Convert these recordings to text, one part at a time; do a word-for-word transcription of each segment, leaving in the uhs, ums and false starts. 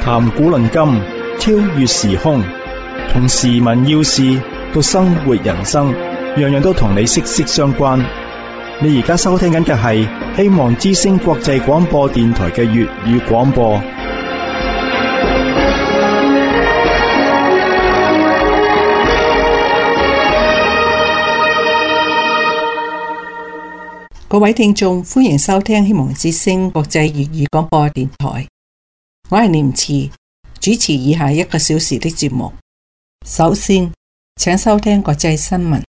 談古論今，超越時空，從時聞要事到生活人生，樣樣都同你息息相關。你而家收聽緊嘅係希望之聲國際廣播電台嘅粵語廣播。 各位聽眾，歡迎收聽希望之聲國際粵語廣播電台。我係念慈，主持以下一個小時的節目。首先，請收聽國際新聞。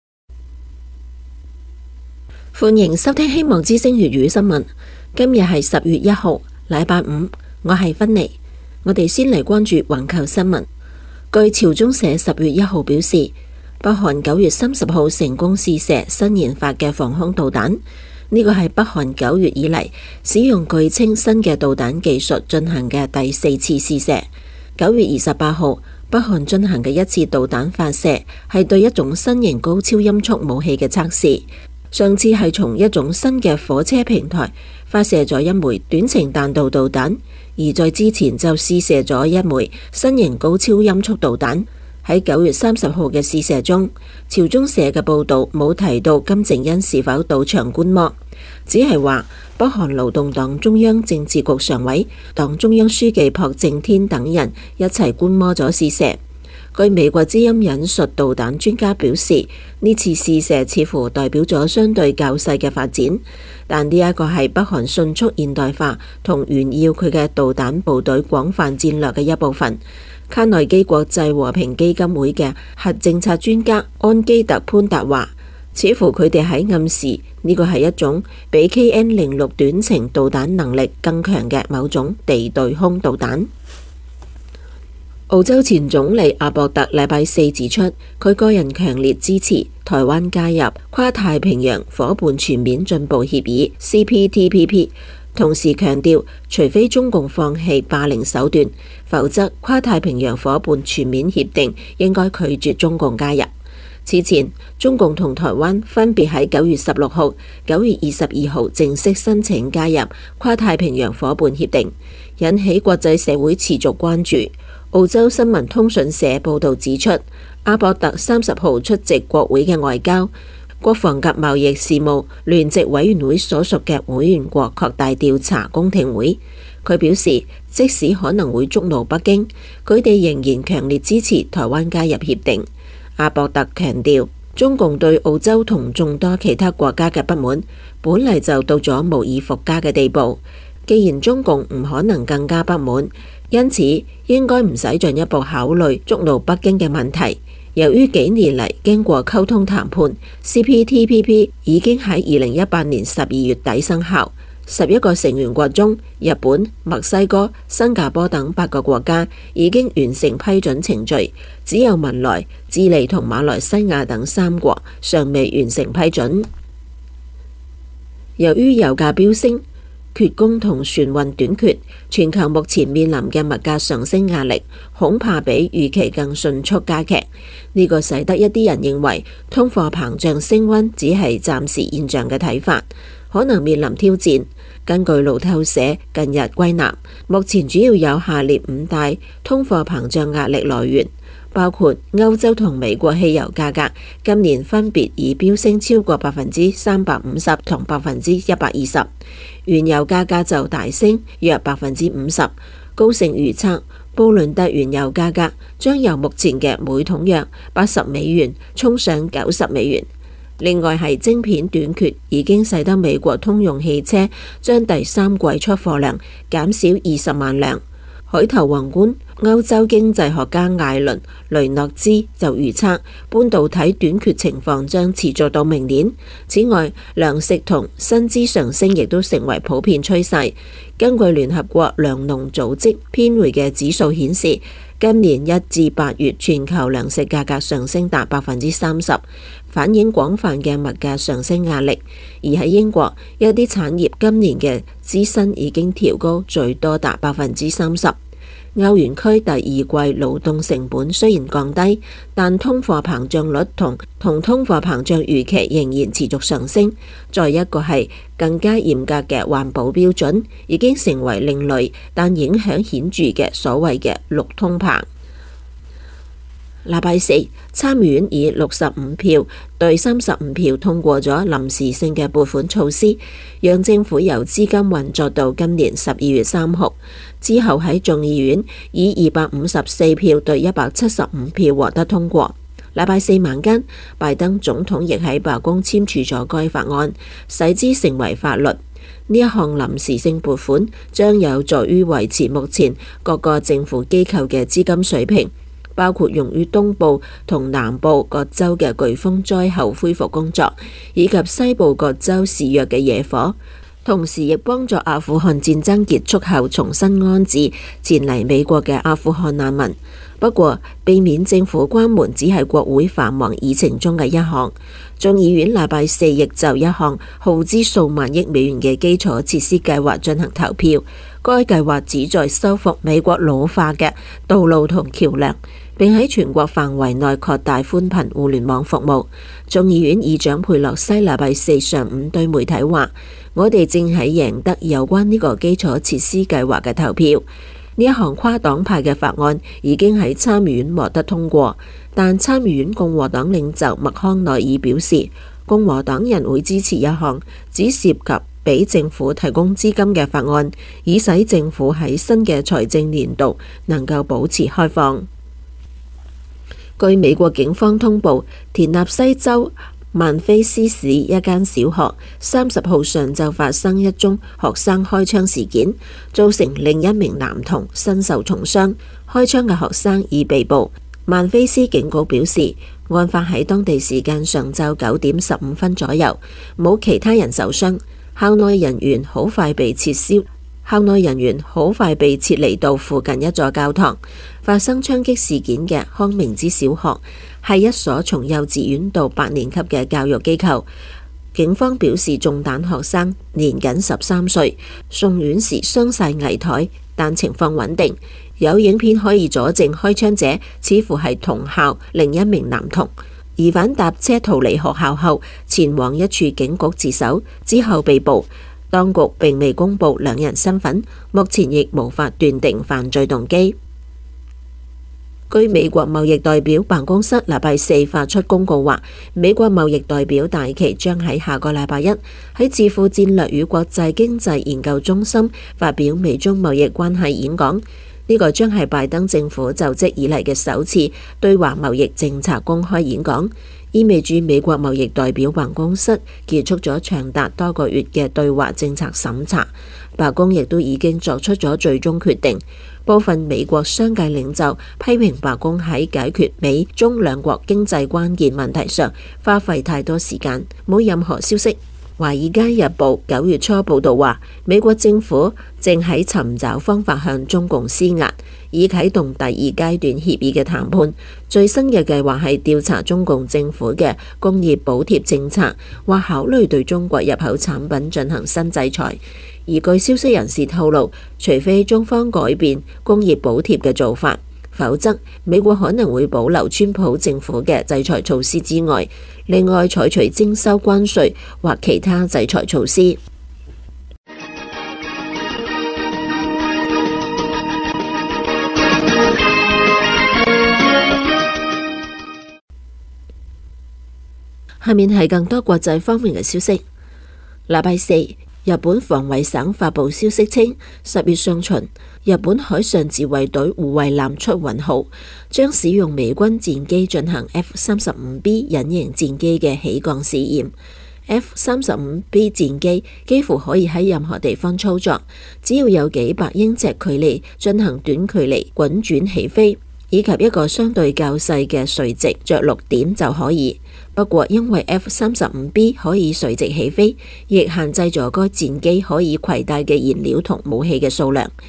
歡迎收聽希望之聲粵語新聞。今日係十月一號，禮拜五。我係芬妮。我哋先嚟關注環球新聞。據朝中社十月一號表示，北韓九月三十號成功試射新研發嘅防空導彈。呢個係北韓九月以嚟使用據稱新嘅導彈技術進行嘅第四次試射。九月二十八號，北韓進行嘅一次導彈發射係對一種新型高超音速武器嘅測試。上次係從一種新嘅火車平台發射咗一枚短程彈道導彈，而在之前就試射咗一枚新型高超音速導彈。喺九月三十號嘅試射中，朝中社嘅報道冇提到金正恩是否到場觀摩，只係話北韓勞動黨中央政治局常委、黨中央書記朴正天等人一齊觀摩咗試射。據美國之音引述導彈專家表示，呢次試射似乎代表咗相對較細嘅發展，但呢一個係北韓迅速現代化同炫耀佢嘅導彈部隊廣泛戰略嘅一部分。卡內基國際和平基金會嘅核政策專家安基特潘達話，似乎佢哋喺暗示呢個係一種比 K N 零六短程導彈能力更強嘅某種地對空導彈。澳洲前總理阿博特禮拜四指出，佢個人強烈支持台灣加入跨太平洋夥伴全面進步協議 C P T P P， 同時強調除非中共放棄霸凌手段，否則跨太平洋夥伴全面協定應該拒絕中共加入。此前，中共同台灣分別喺九月十六號、九月二十二號正式申請加入跨太平洋夥伴協定，引起國際社會持續關注。澳洲新聞通訊社報導指出，阿博特三十號出席國會嘅外交、國防及貿易事務聯席委員會所屬嘅會員國擴大調查公聽會。佢表示，即使可能會觸怒北京，佢哋仍然強烈支持台灣加入協定。阿博特強調，中共對澳洲同眾多其他國家嘅不滿，本嚟就到咗無以復加嘅地步。既然中共唔可能更加不滿，因此應該唔使進一步考慮觸怒北京嘅問題。由於幾年嚟經過溝通談判 ，C P T P P 已經喺二零一八年十二月底生效。十一個成員國中，日本、墨西哥、新加坡等八個國家已經完成批准程序，只有文萊、智利同馬來西亞等三國尚未完成批准。由於油價飆升、缺工同船運短缺，全球目前面臨嘅物價上升壓力恐怕比預期更迅速加劇。呢個使得一啲人認為通貨膨脹升溫只係暫時現象嘅睇法，可能面臨挑戰。根據路透社近日歸納，目前主要有下列五大通貨膨脹壓力來源，包括歐洲同美國汽油價格今年分別已飆升超過百分之三百五十同百分之一百二十，原油價格就大升約百分之五十。高盛預測，布倫特原油價格將由目前嘅每桶約八十美元衝上九十美元。另外係晶片短缺已經使得美國通用汽車將第三季出貨量減少二十萬輛。海頭宏觀歐洲經濟學家艾倫雷諾茲就預測，半導體短缺情況將持續到明年。此外，糧食同薪資上升亦都成為普遍趨勢。根據聯合國糧農組織編匯嘅指數顯示，今年一至八月全球糧食價格上升達百分之三十，反映廣泛嘅物價上升壓力。而喺英國，一啲產業今年嘅支薪已經調高最多達百分之三十。 歐元區第二季勞動成本雖然降低，但通貨膨脹率同同通貨膨脹預期仍然持續上升。再一個係更加嚴格嘅環保標準，已經成為另類但影響顯著嘅所謂嘅綠通膨。禮拜四，參議院以六十五票對三十五票通過咗臨時性嘅撥款措施，讓政府由資金運作到今年十二月三號。之後喺眾議院以二百五十四票對一百七十五票獲得通過。禮拜四晚間，拜登總統亦喺白宮簽署咗該法案，使之成為法律。呢一項臨時性撥款將有助於維持目前各個政府機構嘅資金水平，包括用於東部同南部各州嘅颶風災後恢復工作，以及西部各州肆虐嘅野火，同時亦幫助阿富汗戰爭結束後重新安置前嚟美國嘅阿富汗難民。不過，避免政府關門只係國會繁忙議程中嘅一項。眾議院禮拜四亦就一項耗資數萬億美元嘅基礎設施計劃進行投票。該計劃旨在修復美國老化嘅道路同橋樑，並喺全國範圍內擴大寬頻互聯網服務。眾議院議長佩洛西禮拜四上午對媒體話：我哋正喺贏得有關呢個基礎設施計劃嘅投票。呢一項跨黨派嘅法案已經喺參議院獲得通過，但參議院共和黨領袖麥康奈爾表示，共和黨人會支持一項只涉及俾政府提供資金嘅法案，以使政府喺新嘅財政年度能夠保持開放。據美國警方通報，田納西州曼菲斯市一間小學三十號上晝發生一宗學生開槍事件，造成另一名男童身受重傷。開槍嘅學生已被捕。曼菲斯警局表示，案發喺當地時間上晝九點十五分左右，冇其他人受傷。校內人員好快被撤銷，校內人員好快被撤離到附近一座教堂。發生槍擊事件嘅康明茲小學係一所從幼稚園到八年級嘅教育機構。警方表示，中彈學生年僅十三歲，送院時傷勢危殆，但情況穩定。有影片可以佐證開槍者似乎係同校另一名男童。疑犯搭車逃離學校後，前往一處警局自首，之後被捕。當局並未公布兩人身份，目前亦無法斷定犯罪動機。據美國貿易代表辦公室禮拜四發出公告話，美國貿易代表戴琪將喺下個禮拜一喺智庫戰略與國際經濟研究中心發表美中貿易關係演講。呢個將係拜登政府就職以嚟嘅首次對華貿易政策公開演講，意味住美國貿易代表辦公室結束咗長達多個月嘅對華政策審查。白宮亦都已經作出咗最終決定。部分美國商界領袖批評白宮喺解決美中兩國經濟關鍵問題上花費太多時間，冇任何消息。《華爾街日報》九月初報道話，美國政府正喺尋找方法向中共施壓，以啟動第二階段協議嘅談判。最新嘅計劃係調查中共政府嘅工業補貼政策，或考慮對中國入口產品進行新制裁。而據消息人士透露，除非中方改變工業補貼嘅做法，否則美國可能會保留川普政府嘅制裁措施之外，另外採取徵收關稅或其他制裁措施。下面係更多國際方面嘅消息。禮拜四，日本防衛省發布消息稱，十月上旬，日本海上自衛隊護衛艦出雲號將使用美軍戰機進行 F 三十五 B 隱形戰機嘅起降試驗。F 三十五 B 戰機幾乎可以喺任何地方操作，只要有幾百英尺距離進行短距離滾轉起飛，以及一個相對較細嘅垂直着陸點就可以。不過因為 F 三十五 B 可以垂直起飛，亦限制咗該戰機可以攜帶嘅燃料同武器嘅數量。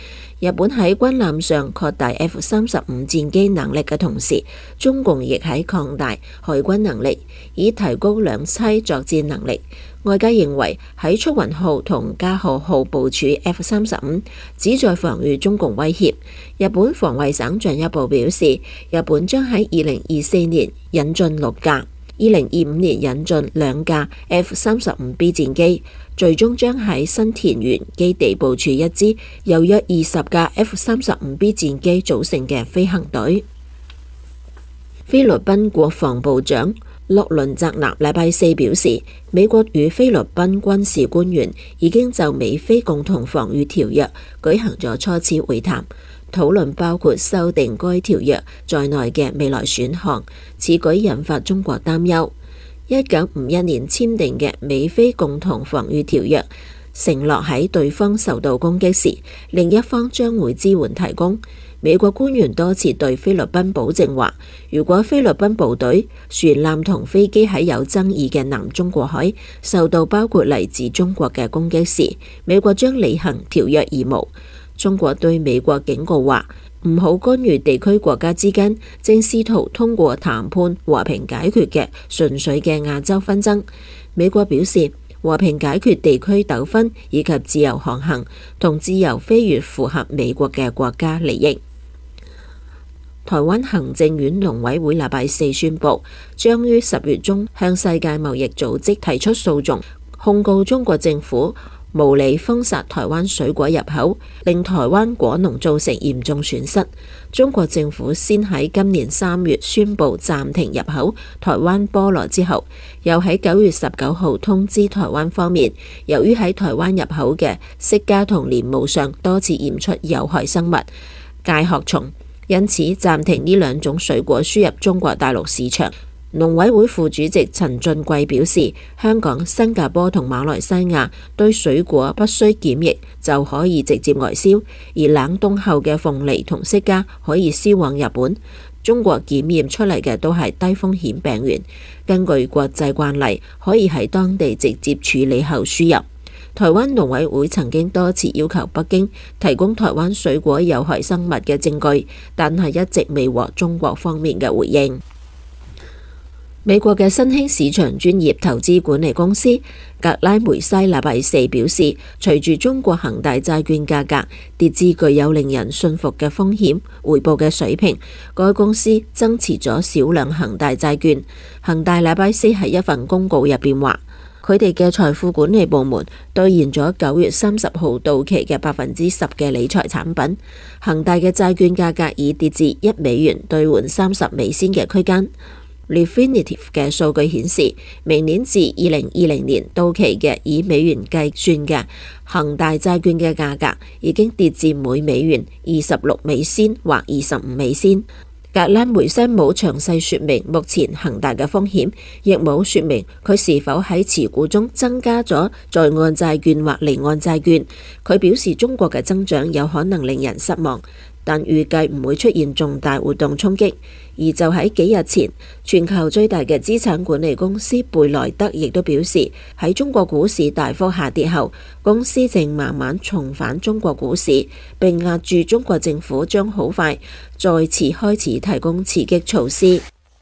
日本喺軍艦上擴大 F 三十五戰機能力嘅同時，中共亦喺擴大海軍能力，以提高兩棲作戰能力。外界認為喺出雲號同加賀號部署 F 三十五，旨在防禦中共威脅。日本防衛省進一步表示，日本將喺二零二四年引進六架，二零二五年引進兩架 F 三十五 B 戰機，最終將喺新田原基地部署一支由約二十架 F 三十五 B 戰機組成嘅飛行隊。菲律賓國防部長洛倫澤納禮拜四表示，美國與菲律賓軍事官員已經就美菲共同防禦條約舉行咗初次會談，討論包括修訂該條約在內嘅未來選項。此舉引發中國擔憂。一九五一年簽訂嘅美菲共同防禦條約，承諾喺對方受到攻擊時，另一方將會支援提供。美國官員多次對菲律賓保證話，如果菲律賓部隊、船艦同飛機喺有爭議嘅南中國海受到包括嚟自中國嘅攻擊時，美國將履行條約義務。中國對美國警告話，唔好干預地區國家之間正試圖通過談判和平解決嘅純粹嘅亞洲紛爭。美國表示，和平解決地區糾紛以及自由航行同自由飛越符合美國嘅國家利益。台灣行政院農委會禮拜四宣布，將於十月中向世界貿易組織提出訴訟，控告中國政府無理封殺台灣水果入口，令台灣果農造成嚴重損失。中國政府先喺今年三月宣布暫停入口台灣菠蘿之後，又喺九月十九號通知台灣方面，由於喺台灣入口嘅釋迦同蓮霧上多次驗出有害生物介殼蟲，因此暫停呢兩種水果輸入中國大陸市場。農委會副主席陳俊貴表示，香港、新加坡同馬來西亞對水果不需檢疫就可以直接外銷，而冷凍後嘅鳳梨同釋迦可以銷往日本。中國檢驗出嚟嘅都係低風險病原，根據國際慣例，可以喺當地直接處理後輸入。台灣農委會曾經多次要求北京提供台灣水果有害生物嘅證據，但係一直未獲中國方面嘅回應。美國嘅新興市場專業投資管理公司格拉梅西禮拜四表示，隨住中國恒大債券價格跌至具有令人信服嘅風險回報嘅水平，該公司增持咗少量恒大債券。恒大禮拜四喺一份公告入邊話，佢哋嘅財富管理部門兌現咗九月三十號到期嘅百分之十嘅理財產品。恒大嘅債券價格已跌至一美元兌換三十美仙嘅區間。Refinitiv 嘅數據顯示，明年至二零二零年到期嘅以美元計算嘅恒大債券嘅價格已經跌至每美元二十六美仙或二十五美仙。格拉梅西冇詳細說明目前恒大嘅風險，亦冇說明佢是否喺持股中增加咗在岸債券或離岸債券。佢表示，中國嘅增長有可能令人失望，但預計唔會出現重大活動衝擊。而就喺幾日前，全球最大嘅資產管理公司貝萊德亦都表示，喺中國股市大幅下跌後，公司正慢慢重返中國股市，並押注中國政府將好快再次開始提供刺激措施。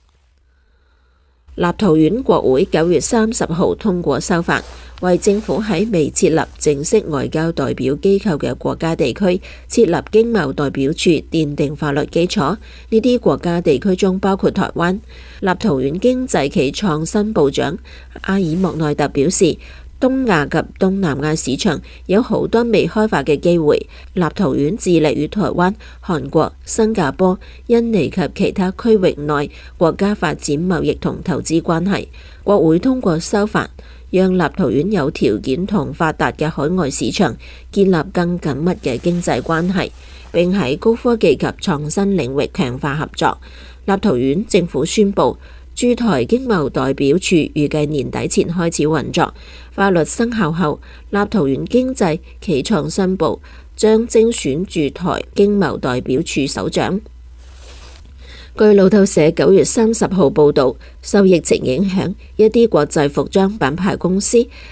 立陶宛國會九月三十號通過修法，為政府喺未設立正式外交代表機構嘅國家地區設立經貿代表處奠定法律基礎。呢啲國家地區中包括台灣。立陶宛經濟暨創新部長阿爾莫內特表示，東亞及東南亞市場有好多未開發嘅機會。立陶宛致力與台灣、韓國、新加坡、印尼及其他區域內國家發展貿易同投資關係。國會通過修法，讓立陶宛有條件同發達嘅海外市場建立更緊密嘅經濟關係，並喺高科技及創新領域強化合作。立陶宛政府宣布，駐台經貿代表處預計年底前開始運作。法律生效後，立陶宛經濟暨創新部將精選駐台經貿代表處首長。據路透社九月三十號報道，受疫情影響，一啲國際服裝品牌公司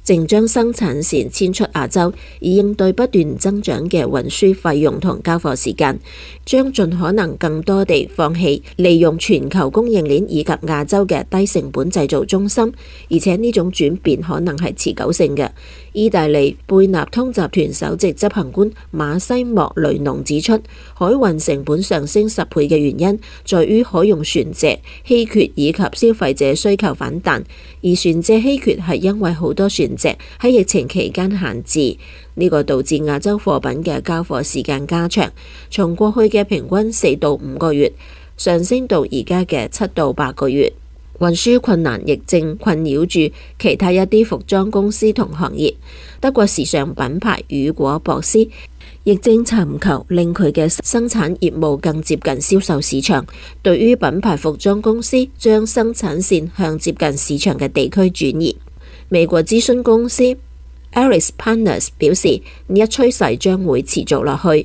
正將生產線遷出亞洲，以應對不斷增長嘅運輸費用同交貨時間，將盡可能更多地放棄利用全球供應鏈以及亞洲嘅低成本製造中心，而且呢種轉變可能係持久性嘅。意大利貝納通集團首席執行官馬西莫雷農指出，海運成本上升十倍嘅原因在於可用船隻稀缺以及消費者需求反彈，而船隻稀缺係因為好多船隻喺疫情期間閒置，呢個導致亞洲貨品嘅交貨時間加長，從過去嘅平均四到五個月上升到而家嘅七到八個月。運輸困難亦正困擾住其他一啲服裝公司同行業。德國時尚品牌雨果博斯亦正尋求令佢嘅生產業務更接近銷售市場。對於品牌服裝公司將生產線向接近市場嘅地區轉移，美國諮詢公司 Aris Partners 表示，呢一趨勢將會持續落去。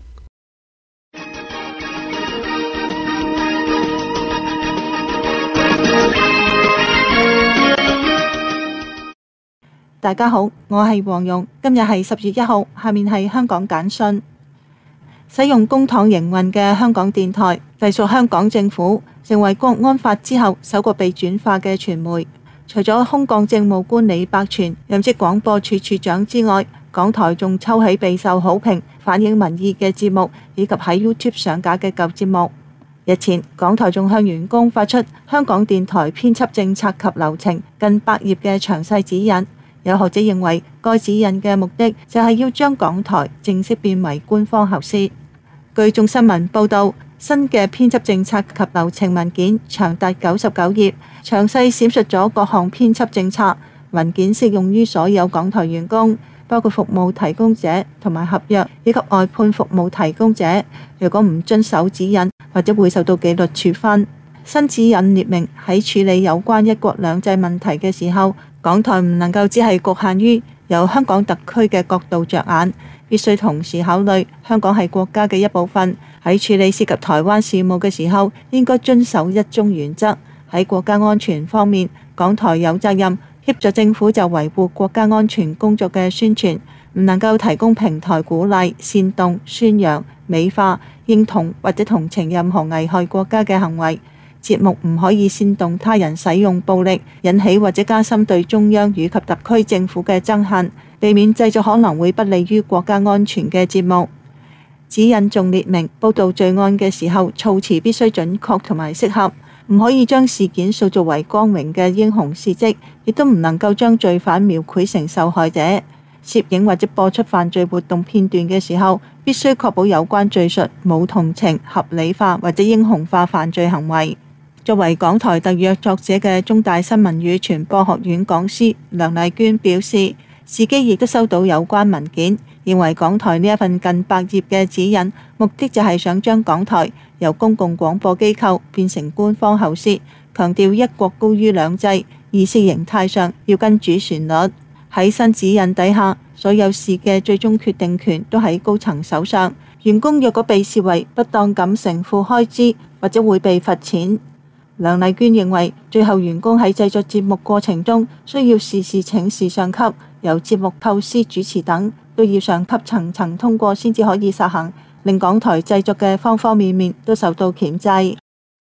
大家好，我係黃蓉，今日係十月一號，下面係香港簡訊。使用公帑營運嘅香港電台，隸屬香港政府，成為國安法之後首個被轉化嘅傳媒。除咗空降政務官李百全任職廣播處處長之外，港台仲抽起備受好評、反映民意嘅節目，以及喺 YouTube 上架嘅舊節目。日前，港台仲向員工發出香港電台編輯政策及流程近百頁嘅詳細指引。有學者認為，該指引嘅目的就係要將港台正式變為官方喉舌。據眾新聞報導，新嘅編輯政策及流程文件長達九十九頁，詳細闡述咗各項編輯政策。文件適用於所有港台員工，包括服務提供者同埋合約以及外判服務提供者。如果唔遵守指引，或者會受到紀律處分。新指引列明喺處理有關一國兩制問題嘅時候，港台唔能夠只係局限於由香港特區嘅角度着眼，必須同時考慮香港係國家嘅一部分。喺處理涉及台灣事務嘅時候，應該遵守一中原則。喺國家安全方面，港台有責任協助政府就維護國家安全工作嘅宣傳，唔能夠提供平台鼓勵、煽動、宣揚、美化、認同或者同情任何危害國家嘅行為。節目唔可以煽動他人使用暴力，引起或者加深對中央與及特區政府嘅憎恨，避免製作可能會不利於國家安全嘅節目。指引仲列明，報導罪案嘅時候，措辭必須準確同埋適合，唔可以將事件塑造為光榮嘅英雄事蹟，亦都唔能夠將罪犯描繪成受害者。攝影或者播出犯罪活動片段嘅時候，必須確保有關敘述冇同情、合理化或者英雄化犯罪行為。作為港台特約作者嘅中大新聞與傳播學院講師梁麗娟表示，自己亦都收到有關文件，認為港台呢一份近百頁嘅指引，目的就係想將港台由公共廣播機構變成官方喉舌，強調一國高於兩制，意識形態上要跟主旋律。喺新指引底下，所有事嘅最終決定權都喺高層手上，員工若果被視為不當咁承負開支，或者會被罰錢。梁麗娟認為，最後員工喺製作節目過程中，需要事事請示上級，由節目構思、主持等都要上級層層通過先至可以實行，令港台製作嘅方方面面都受到鉗制。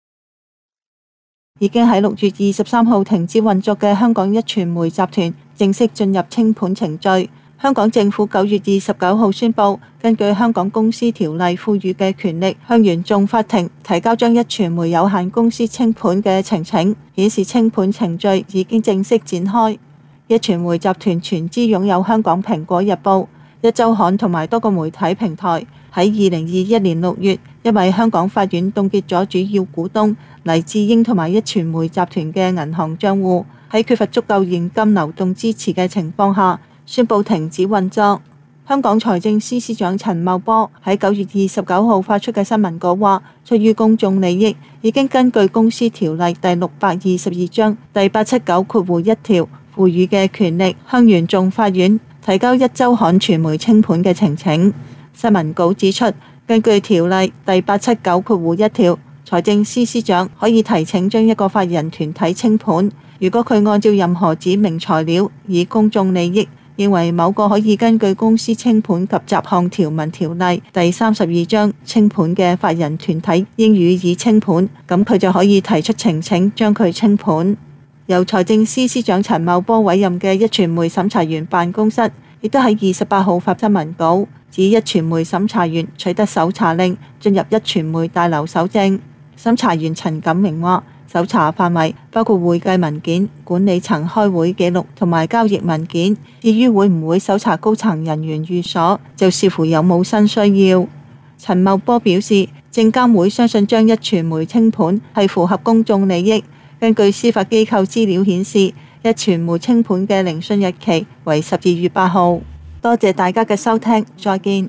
已經喺六月二十三號停止運作嘅香港壹傳媒集團正式進入清盤程序。香港政府九月二十九號宣布，根據香港公司條例賦予嘅權力，向原訟法庭提交將壹傳媒有限公司清盤嘅呈請，顯示清盤程序已經正式展開。壹傳媒集團全資擁有香港蘋果日報、壹週刊同埋多個媒體平台。喺二零二一年六月，因為香港法院凍結咗主要股東黎智英同埋壹傳媒集團嘅銀行帳戶，喺缺乏足夠現金流動支持嘅情況下，宣布停止運作。香港財政司司長陳茂波喺九月二十九號發出嘅新聞稿話，出於公眾利益，已經根據公司條例第六百二十二章第八七九括弧一條賦予嘅權力，向原訟法院提交壹週刊傳媒清盤嘅呈請。新聞稿指出，根據條例第八七九括弧一條，財政司司長可以提請將一個法人團體清盤。 如果佢按照任何指明材料，以公眾利益認為某個可以根據公司清盤及雜項條文條例第三十二章清盤嘅法人團體應予以清盤，咁佢就可以提出呈請將佢清盤。由財政司司長陳茂波委任嘅壹傳媒審查員辦公室亦都喺二十八號發新聞稿，指壹傳媒審查員取得搜查令，進入壹傳媒大樓搜證。審查員陳錦榮話，搜查範圍包括會計文件、管理層開會記錄同埋交易文件。至於會唔會搜查高層人員寓所，就視乎有冇新需要。陳茂波表示，證監會相信將壹傳媒清盤係符合公眾利益。根據司法機構資料顯示，壹傳媒清盤嘅聆訊日期為十二月八號。多謝大家嘅收聽，再見。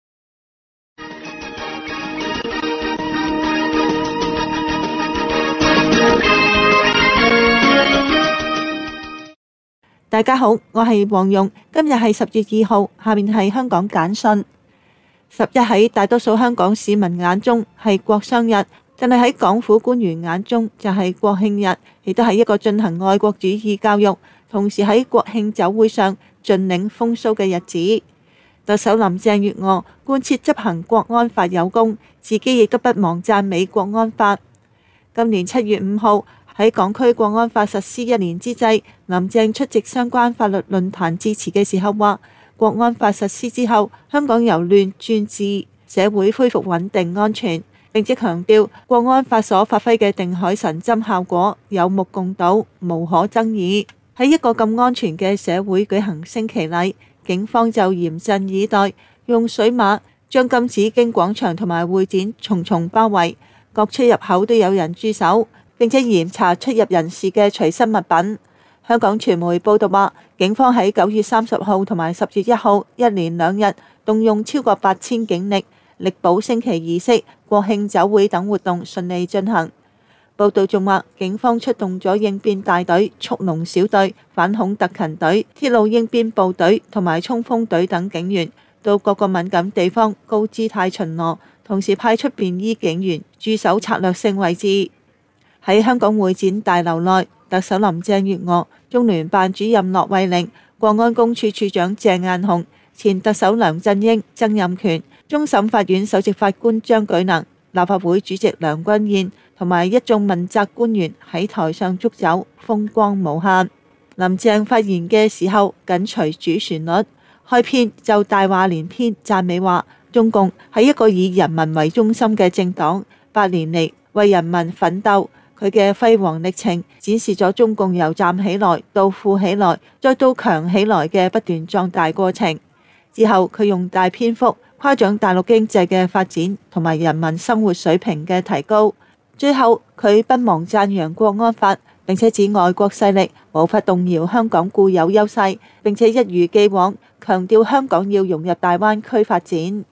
大家好，我係黃蓉，今日係十月二號，下面係香港簡訊。十一喺大多數香港市民眼中係國殤日，但係喺港府官員眼中就係國慶日，亦都係一個進行愛國主義教育，同時喺國慶酒會上盡領風騷嘅日子。特首林鄭月娥貫徹執行國安法有功，自己亦都不忘讚美國安法。今年七月五號喺港區國安法實施一年之際，林鄭出席相關法律論壇致辭嘅時候話，國安法實施之後，香港由亂轉治，社會恢復穩定安全。並且強調，國安法所發揮嘅定海神針效果有目共睹，無可爭議。喺一個咁安全嘅社會舉行升旗禮，警方就嚴陣以待，用水馬將金紫荊廣場同埋會展重重包圍，各出入口都有人駐守，並且嚴查出入人士嘅隨身物品。香港傳媒報道話，警方喺九月三十號同埋十月一號一連兩日動用超過八千警力，力保升旗儀式、國慶酒會等活動順利進行。報道仲話，警方出動咗應變大隊、速龍小隊、反恐特勤隊、鐵路應變部隊同埋衝鋒隊等警員，到各個敏感地方高姿態巡邏，同時派出便衣警員駐守策略性位置。喺香港會展大樓內，特首林鄭月娥、中聯辦主任駱惠寧、國安公署署長鄭雁雄、前特首梁振英、曾蔭權、終審法院首席法官張舉能、立法會主席梁君彥同埋一眾問責官員喺台上祝酒，風光無限。林鄭發言嘅時候緊隨主旋律，開篇就大話連篇，讚美話中共係一個以人民為中心嘅政黨，八年嚟為人民奮鬥。佢嘅輝煌歷程展示咗中共由站起來到富起來再到強起來嘅不斷壯大過程。之後佢用大篇幅誇獎大陸經濟嘅發展同埋人民生活水平嘅提高。最後佢不忘讚揚國安法，並且指外國勢力無法動搖香港固有優勢，並且一如既往強調香港要融入大灣區發展。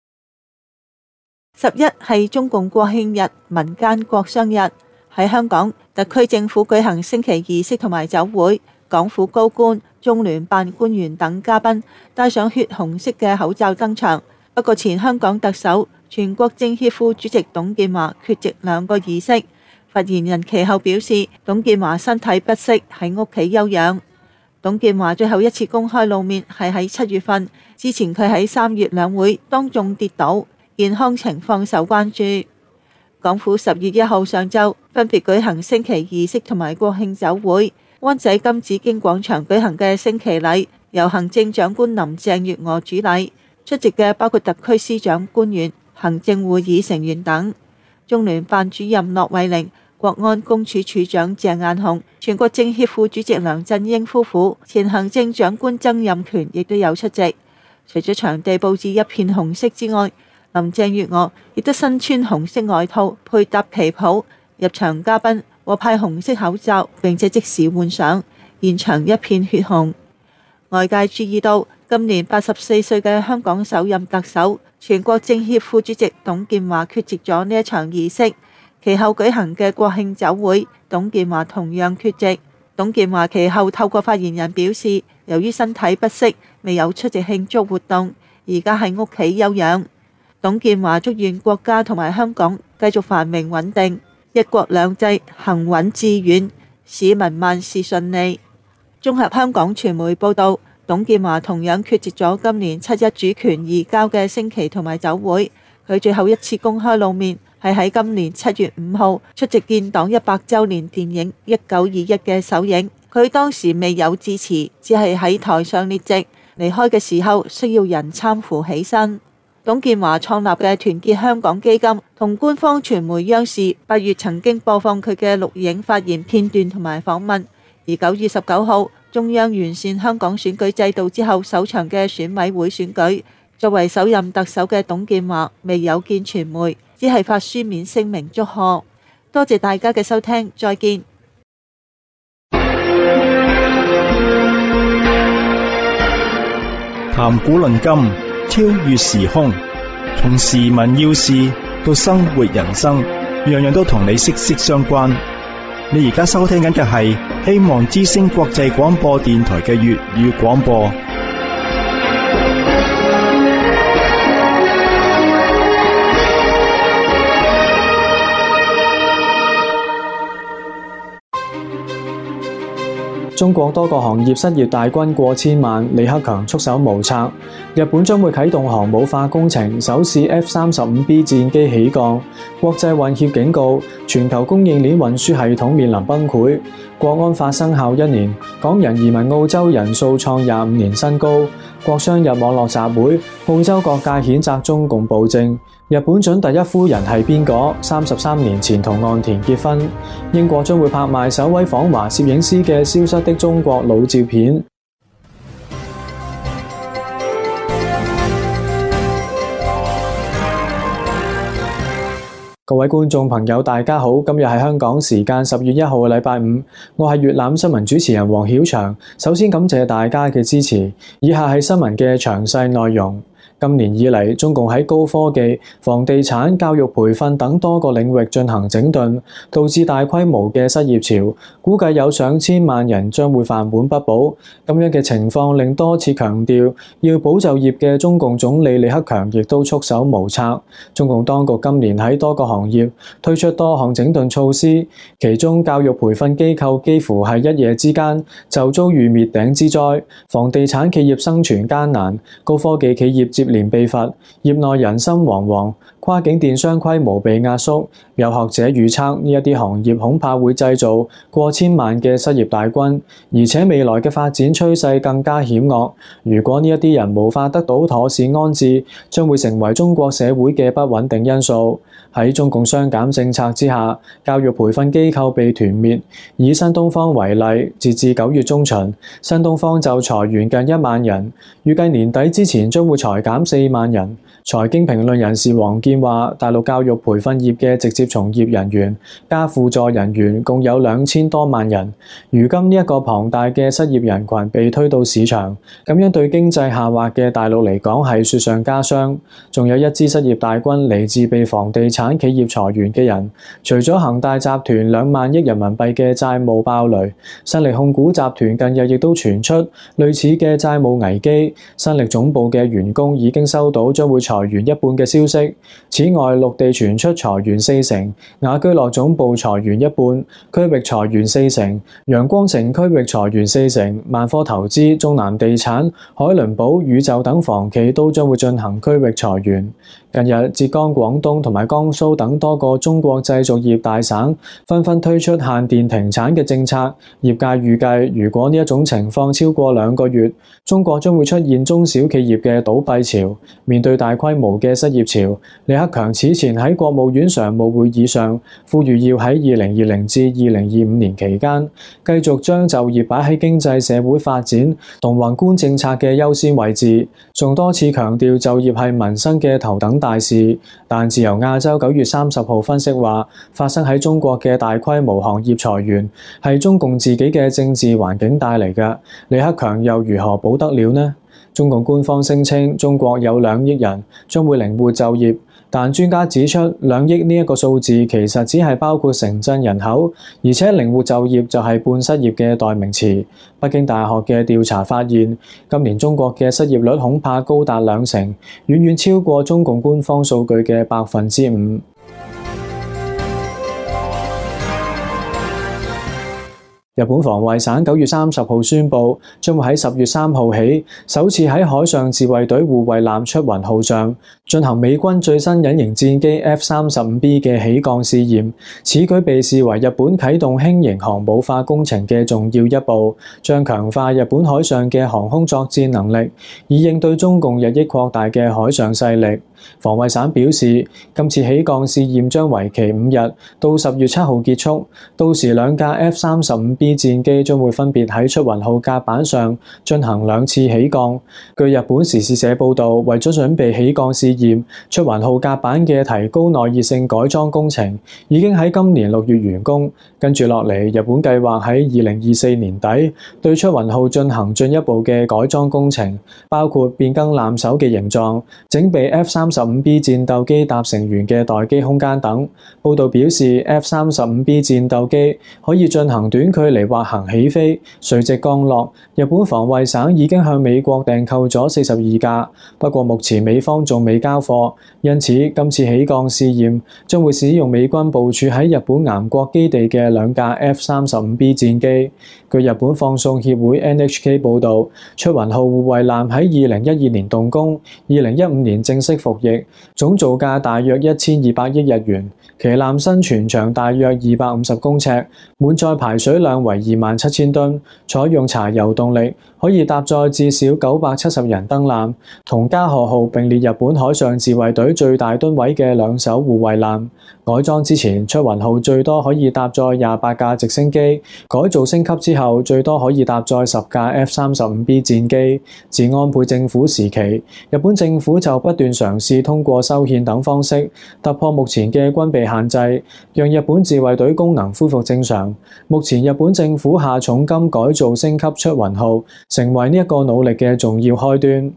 十一係中共國慶日，民間國殤日。喺香港，特區政府舉行升旗儀式同埋酒會，港府高官、中聯辦官員等嘉賓戴上血紅色嘅口罩登場。不過前香港特首、全國政協副主席董建華缺席兩個儀式。發言人其後表示，董建華身體不適，喺屋企休養。董建華最後一次公開露面係喺七月份，之前佢喺三月兩會當眾跌倒，健康情況受關注。港府十月一號上晝分別舉行升旗儀式同埋國慶酒會，灣仔金紫荊廣場舉行嘅升旗禮由行政長官林鄭月娥主禮，出席嘅包括特區司長官員、行政會議成員等。中聯辦主任駱惠寧、國安公署署長鄭雁雄、全國政協副主席梁振英夫婦、前行政長官曾蔭權亦都有出席。除咗場地佈置一片紅色之外，林鄭月娥亦都身穿紅色外套，配搭旗袍，入場嘉賓獲派紅色口罩，並且即時換上，現場一片血紅。外界注意到，今年八十四歲嘅香港首任特首、全國政協副主席董建華缺席咗呢一場儀式。其後舉行嘅國慶酒會，董建華同樣缺席。董建華其後透過發言人表示，由於身體不適，未有出席慶祝活動，而家喺屋企休養。董建華祝願國家同埋香港繼續繁榮穩定，一國兩制行穩致遠， 市民萬事順利。綜合香港傳媒報道，董建華同樣缺席咗今年七一主權移交嘅升旗同埋酒會。佢最後一次公開露面係喺今年七月五號出席建黨一百週年電影《一九二一》嘅首映。佢當時未有致辭，只係喺台上列席。離開嘅時候需要人攙扶起身。董建華創立嘅團結香港基金同官方傳媒央視八月曾經播放佢嘅錄影發言片段同埋訪問。而九月十九號，中央完善香港選舉制度之後首場嘅選委會選舉，作為首任特首嘅董建華未有見傳媒，只係發書面聲明祝賀。多謝大家嘅收聽，再見。 談古論今，超越時空，從時聞要事到生活人生，樣樣都同你息息相關。你而家收聽緊嘅係希望之聲國際廣播電台嘅粵語廣播。 中國多個行業失業大軍過千萬，李克強束手無策。日本將會啟動航母化工程，首試 F 三十五 B 戰機起降。國際運協警告，全球供應鏈運輸系統面臨崩潰。國安法生效一年，港人移民澳洲人數創廿五年新高。國殤日網絡集會，澳洲各界譴責中共暴政。日本準第一夫人係邊個？三十三年前同岸田結婚。英國將會拍賣首位訪華攝影師嘅消失的中國老照片。各位觀眾朋友，大家好，今日係香港時間十月一號嘅禮拜五，我係粵覽新聞主持人黃曉翔。首先感謝大家嘅支持，以下係新聞嘅詳細內容。今年以嚟，中共喺高科技、房地產、教育培訓等多個領域進行整頓，導致大規模嘅失業潮，估計有上千萬人將會飯碗不保。咁樣嘅情況令多次強調要保就業嘅中共總理李克強亦都束手無策。中共當局今年喺多個行業推出多項整頓措施，其中教育培訓機構幾乎係一夜之間就遭遇滅頂之災，房地產企業生存艱難，高科技企業接連被罰，業內人心惶惶，跨境電商規模被壓縮。有學者預測呢一啲行業恐怕會製造過千萬嘅失業大軍，而且未來嘅發展趨勢更加險惡。如果呢一啲人無法得到妥善安置，將會成為中國社會嘅不穩定因素。喺中共雙減政策之下，教育培訓機構被團滅。以新東方為例，截至九月中旬，新東方就裁員近一萬人，預計年底之前將會裁減四萬人。財經評論人士王健話，大陸教育培訓業嘅直接從業人員加輔助人員共有兩千多萬人。如今呢一個龐大嘅失業人群被推到市場，咁樣對經濟下滑嘅大陸嚟講係雪上加霜。仲有一支失業大軍嚟自被房地產企業裁員嘅人，除咗恒大集團兩萬億人民幣嘅債務爆雷，新力控股集團近日亦都傳出類似嘅債務危機。新力總部嘅員工已經收到將會裁員一半嘅消息。此外，綠地傳出裁員四成，雅居樂總部裁員一半，區域裁員四成，陽光城區域裁員四成，萬科投資、中南地產、海倫堡、宇宙等房企都將會進行區域裁員。近日，浙江、廣東同埋江蘇等多個中國製造業大省紛紛推出限電停產嘅政策。業界預計，如果呢一種情況超過兩個月，中國將會出現中小企業嘅倒閉潮。面對大規模嘅失業潮，李克強此前喺國務院常務會議上呼籲要喺二零二零至二零二五年期間繼續將就業擺喺經濟社會發展同宏觀政策嘅優先位置，仲多次強調就業係民生嘅頭等大事。但自由亞洲九月三十號分析話，發生喺中國嘅大規模行業裁員係中共自己嘅政治環境帶嚟嘅，李克強又如何保得了呢？中共官方聲稱中國有兩億人將會靈活就業，但專家指出，兩億呢一個數字其實只係包括城鎮人口，而且靈活就業就係半失業嘅代名詞。北京大學嘅調查發現，今年中國嘅失業率恐怕高達兩成，遠遠超過中共官方數據嘅百分之五。 日本防衛省九月三十號宣布，將會喺十月三號起，首次喺海上自衛隊護衛艦出雲號上進行美軍最新隱形戰機 F 三十五 B 嘅起降試驗。此舉被視為日本啟動輕型航母化工程嘅重要一步，將強化日本海上嘅航空作戰能力，以應對中共日益擴大嘅海上勢力。防衛省表示，今次起降試驗將為期五日，到十月七號結束。到時兩架 F 三十五 B 戰機將會分別喺出雲號甲板上進行兩次起降。據日本時事社報導，為咗準備起降試驗，出雲號甲板嘅提高耐熱性改裝工程已經喺今年六月完工。跟住落嚟，日本計劃喺二零二四年底對出雲號進行進一步嘅改裝工程，包括變更艦首嘅形狀、整備 F 三十五 B 戰鬥機搭乘員嘅待機空間等。報導表示 ，F 三十五 B 戰鬥機可以進行短距離滑行起飛、垂直降落。日本防衛省已經向美國訂購咗四十二架，不過目前美方仲未交貨，因此今次起降試驗將會使用美軍部署喺日本岩國基地嘅兩架 F 三十五 B 戰機。據日本放送協會 N H K 報導，出雲號護衛艦喺二零一二年動工，二零一五年正式服役，總造價大約一千二百億日元。旗艦身全長大約二百五十公尺，滿載排水量為二萬七千噸，採用柴油動力，可以搭載至少九百七十人登艦，同加賀號並列日本海上自衛隊最大噸位嘅兩艘護衛艦。改裝之前，出雲號最多可以搭載廿八架直升機，改造升級之後，最多可以搭載十架 F 三十五 B 戰機。自安倍政府時期，日本政府就不斷嘗試通過修憲等方式突破目前嘅軍備限制，讓日本自衛隊功能恢復正常。目前日本政府下重金改造升級出雲號，成為呢一個努力嘅重要開端。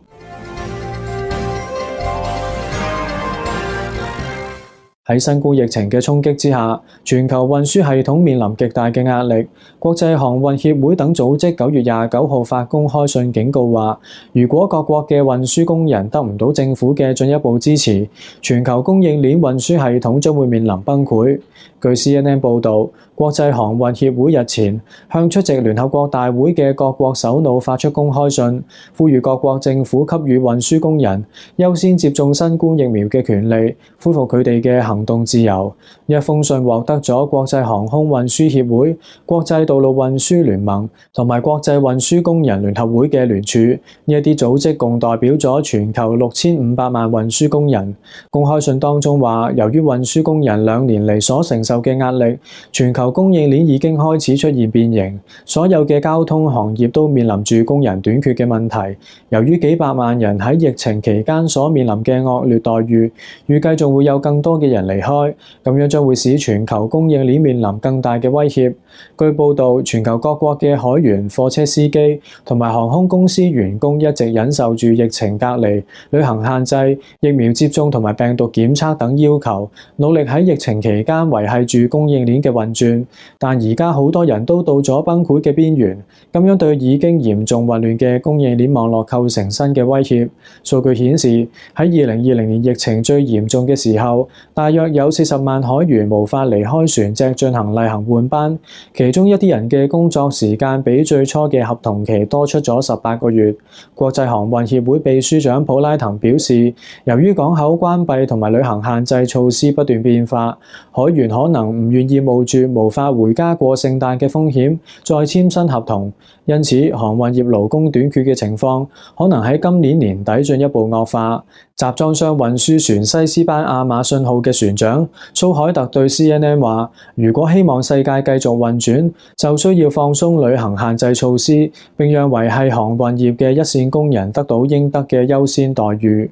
喺新冠疫情嘅衝擊之下，全球運輸系統面臨極大嘅壓力。國際航運協會等組織九月廿九號發公開信警告話，如果各國嘅運輸工人得唔到政府嘅進一步支持，全球供應鏈運輸系統將會面臨崩潰。據 C N N 報導，國際航運協會日前向出席聯合國大會嘅各國首腦發出公開信，呼籲各國政府給予運輸工人優先接種新冠疫苗嘅權利，恢復佢哋嘅行動自由。一封信獲得咗國際航空運輸協會、國際道路運輸聯盟同埋國際運輸工人聯合會嘅聯署，呢一啲組織共代表咗全球六千五百萬運輸工人。公開信當中話，由於運輸工人兩年嚟所承受嘅壓力，全球供應鏈已經開始出現變形，所有嘅交通行業都面臨住工人短缺嘅問題。由於幾百萬人喺疫情期間所面臨嘅惡劣待遇，預計仲會有更多嘅人離開，咁樣將會使全球供應鏈面臨更大嘅威脅。據報導，全球各國嘅海員、貨車司機同埋航空公司員工一直忍受住疫情隔離、旅行限制、疫苗接種同埋病毒檢測等要求，努力喺疫情期間維繫住供應鏈嘅運轉。但而家好多人都到咗崩潰嘅邊緣，咁樣對已經嚴重混亂嘅供應鏈網絡構成新嘅威脅。數據顯示，喺二零二零年疫情最嚴重嘅時候，大約有四十萬海員無法離開船隻進行例行換班，其中一啲人嘅工作時間比最初嘅合同期多出咗十八個月。國際航運協會秘書長普拉騰表示，由於港口關閉同埋旅行限制措施不斷變化，海員可能唔願意冒住無法回家過聖誕嘅風險再簽新合同，因此航運業勞工短缺嘅情況可能喺今年年底進一步惡化。集裝箱運輸船西斯班亞馬遜號嘅船長蘇海特對 C N N 話，如果希望世界繼續運轉，就需要放鬆旅行限制措施，並讓維繫航運業嘅一線工人得到應得嘅優先待遇。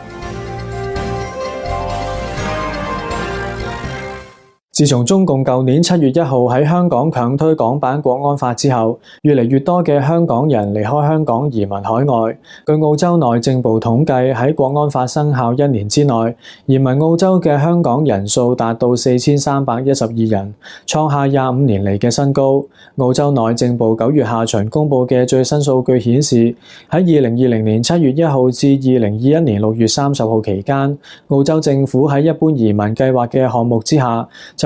自從中共舊年七月一號喺香港強推港版國安法之後，越嚟越多嘅香港人離開香港移民海外。據澳洲內政部統計，喺國安法生效一年之內，移民澳洲嘅香港人數達到四千三百一十二人，創下廿五年嚟嘅新高。澳洲內政部九月下旬公佈嘅最新數據顯示，喺二零二零年七月一號至二零二一年六月三十號期間，澳洲政府喺一般移民計劃嘅項目之下，就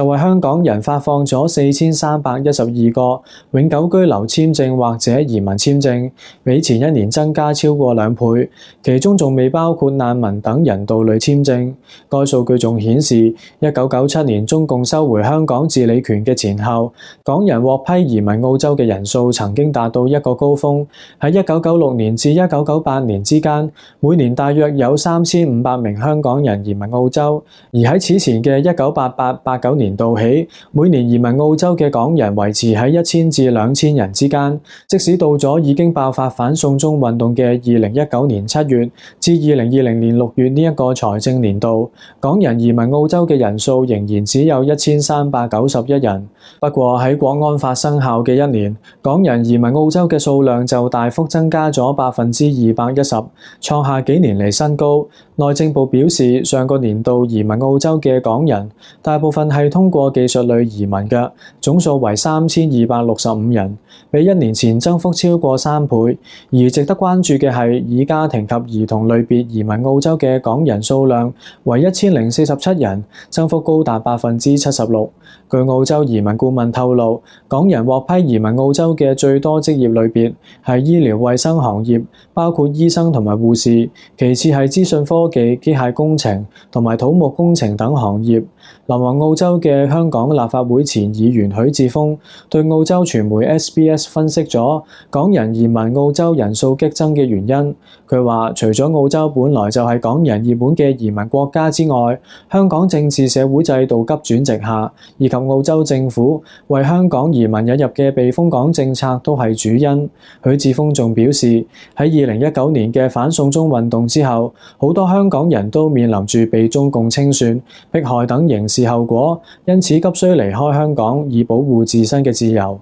就為香港人發放咗四千三百一十二個永久居留簽證或者移民簽證，比前一年增加超過兩倍，其中仲未包括難民等人道類簽證。該數據仲顯示，一九九七年中共收回香港治理權嘅前後，港人獲批移民澳洲嘅人數曾經達到一個高峰，喺一九九六年至一九九八年之間，每年大約有三千五百名香港人移民澳洲，而喺此前嘅一九八八八九年度起，每年移民澳洲嘅港人維持喺一千至兩千人之間。即使到咗已經爆發反送中運動嘅二零一九年七月至二零二零年六月呢一個財政年度，港人移民澳洲嘅人數仍然只有一千三百九十一人。不過喺國安法生效嘅一年，港人移民澳洲嘅數量就大幅增加咗百分之二百一十，創下幾年嚟新高。內政部表示，上個年度移民澳洲嘅港人大部分係通過技術類移民嘅，總數為三千二百六十五人，比一年前增幅超過三倍。而值得關注嘅係，以家庭及兒童類別移民澳洲嘅港人數量為一千零四十七人，增幅高達百分之七十六。據澳洲移民顧問透露，港人獲批移民澳洲嘅最多職業類別係醫療衛生行業，包括醫生同埋護士，其次係資訊科技、機械工程同埋土木工程等行業。流亡澳洲嘅香港立法會前議員許智峰對澳洲傳媒 S B S 分析咗港人移民澳洲人數激增嘅原因。佢話，除咗澳洲本來就係港人熱門嘅移民國家之外，香港政治社會制度急轉直下，以及澳洲政府為香港移民引入嘅避風港政策都係主因。許智峰仲表示，喺二零一九年嘅反送中運動之後，好多香港人都面臨住被中共清算、迫害等刑事後果，因此急需離開香港以保護自身嘅自由。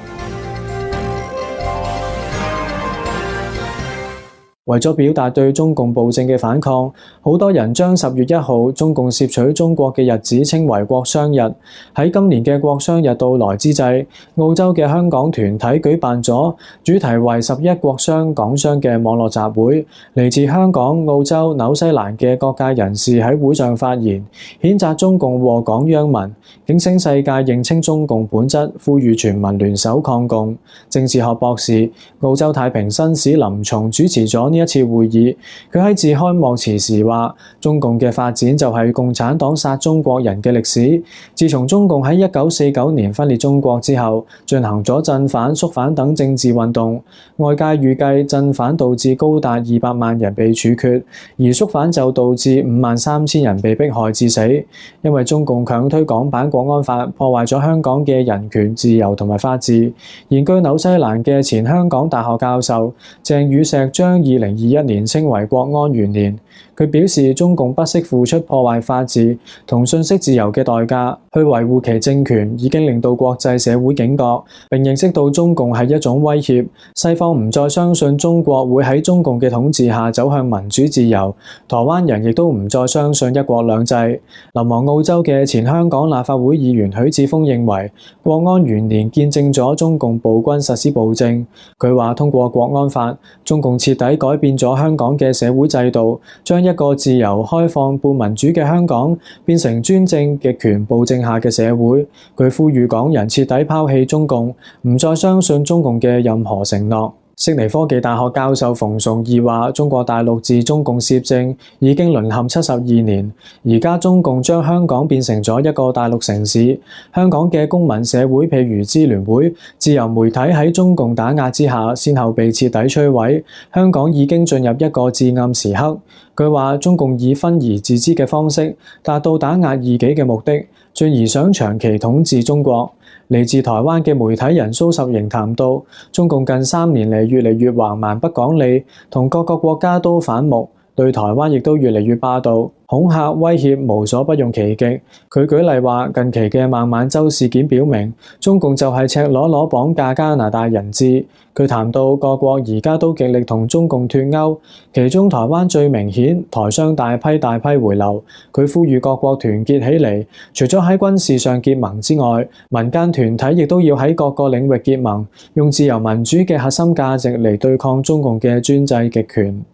為咗表達對中共暴政嘅反抗，好多人將十月一號中共攝取中國嘅日子稱為國殤日。喺今年嘅國殤日到來之際，澳洲嘅香港團體舉辦咗主題為十一國殤港殤嘅網絡集會，嚟自香港、澳洲、紐西蘭嘅各界人士喺會上發言，譴責中共禍港殃民，警醒世界認清中共本質，呼籲全民聯手抗共。政治學博士、澳洲太平紳士林松主持咗呢一次會議，佢喺致開幕詞時話：中共嘅發展就係共產黨殺中國人嘅歷史。自從中共喺一九四九年分裂中國之後，進行咗鎮反、肅反等政治運動。外界預計鎮反導致高達二百萬人被處決，而肅反就導致五萬三千人被迫害致死。因為中共強推港版國安法，破壞咗香港嘅人權、自由同埋法治。現居紐西蘭嘅前香港大學教授鄭宇碩將二零二一年稱為國安元年。佢表示，中共不惜付出破壞法治同信息自由嘅代價去維護其政權，已經令到國際社會警覺，並認識到中共係一種威脅。西方唔再相信中國會喺中共嘅統治下走向民主自由，台灣人亦都唔再相信一國兩制。流亡澳洲嘅前香港立法會議員許智峰認為，國安元年見證咗中共暴君實施暴政。佢話，通過國安法，中共徹底改變咗香港嘅社會制度，將一個自由、開放、半民主嘅香港變成專政、極權、暴政下嘅社會。佢呼籲港人徹底拋棄中共，唔再相信中共嘅任何承諾。悉尼科技大學教授馮崇義話：中國大陸自中共攝政已經淪陷七十二年，而家中共將香港變成咗一個大陸城市。香港嘅公民社會，譬如支聯會、自由媒體喺中共打壓之下，先後被徹底摧毀。香港已經進入一個至暗時刻。佢話：中共以分而治之嘅方式達到打壓異己嘅目的，進而想長期統治中國。嚟自台灣嘅媒體人蘇十瑩談到，中共近三年嚟越嚟越橫蠻不講理，同各個國家都反目，對台灣亦都越嚟越霸道，恐嚇威脅無所不用其極。佢舉例話，近期嘅孟晚舟事件表明，中共就係赤裸裸綁架加拿大人質。佢談到各國而家都極力同中共脫鈎，其中台灣最明顯，台商大批大批回流。佢呼籲各國團結起嚟，除咗喺軍事上結盟之外，民間團體亦都要喺各個領域結盟，用自由民主嘅核心價值嚟對抗中共嘅專制極權。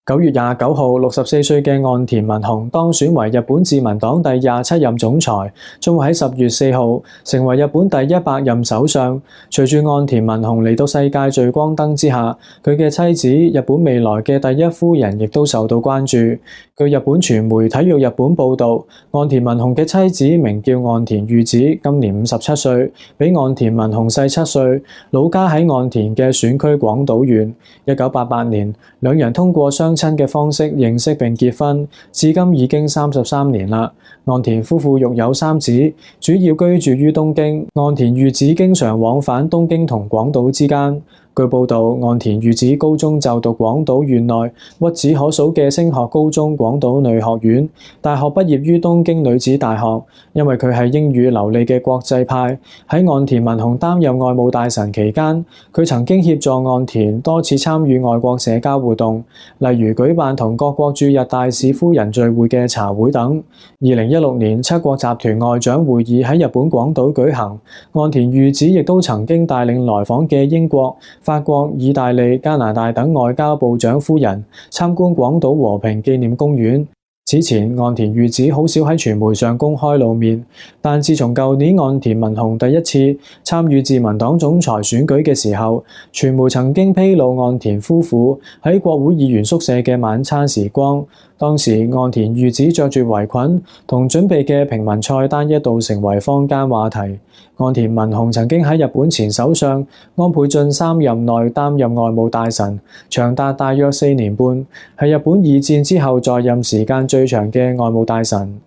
九月廿九號，六十四歲嘅岸田文雄當選為日本自民黨第廿七任總裁，將會喺十月四號成為日本第一百任首相。隨住岸田文雄嚟到世界聚光燈之下，佢嘅妻子日本未來嘅第一夫人亦都受到關注。據日本傳媒《體育日本》報導，岸田文雄嘅妻子名叫岸田裕子，今年五十七歲，比岸田文雄細七歲，老家喺岸田嘅選區廣島縣。一九八八年，兩人通過相親嘅方式認識並結婚，至今已經三十三年啦。岸田夫婦育有三子，主要居住於東京。岸田裕子經常往返東京同廣島之間。據報道，岸田裕子高中就讀廣島縣內屈指可數嘅升學高中廣島女學院，大學畢業於東京女子大學。因為佢係英語流利嘅國際派，喺岸田文雄擔任外務大臣期間，佢曾經協助岸田多次參與外國社交活動，例如舉辦同各國駐日大使夫人聚會嘅茶會等。二零一六年七國集團外長會議喺日本廣島舉行，岸田裕子亦都曾經帶領來訪嘅英國、法國、意大利、加拿大等外交部長夫人參觀廣島和平紀念公園。此前，岸田裕子好少喺傳媒上公開露面，但自從舊年岸田文雄第一次參與自民黨總裁選舉嘅時候，傳媒曾經披露岸田夫婦喺國會議員宿舍嘅晚餐時光。當時岸田裕子着住圍裙同準備嘅平民菜單一度成為坊間話題。岸田文雄曾經喺日本前首相安倍晉三任內擔任外務大臣，長達大約四年半，係日本二戰之後在任時間最長嘅外務大臣。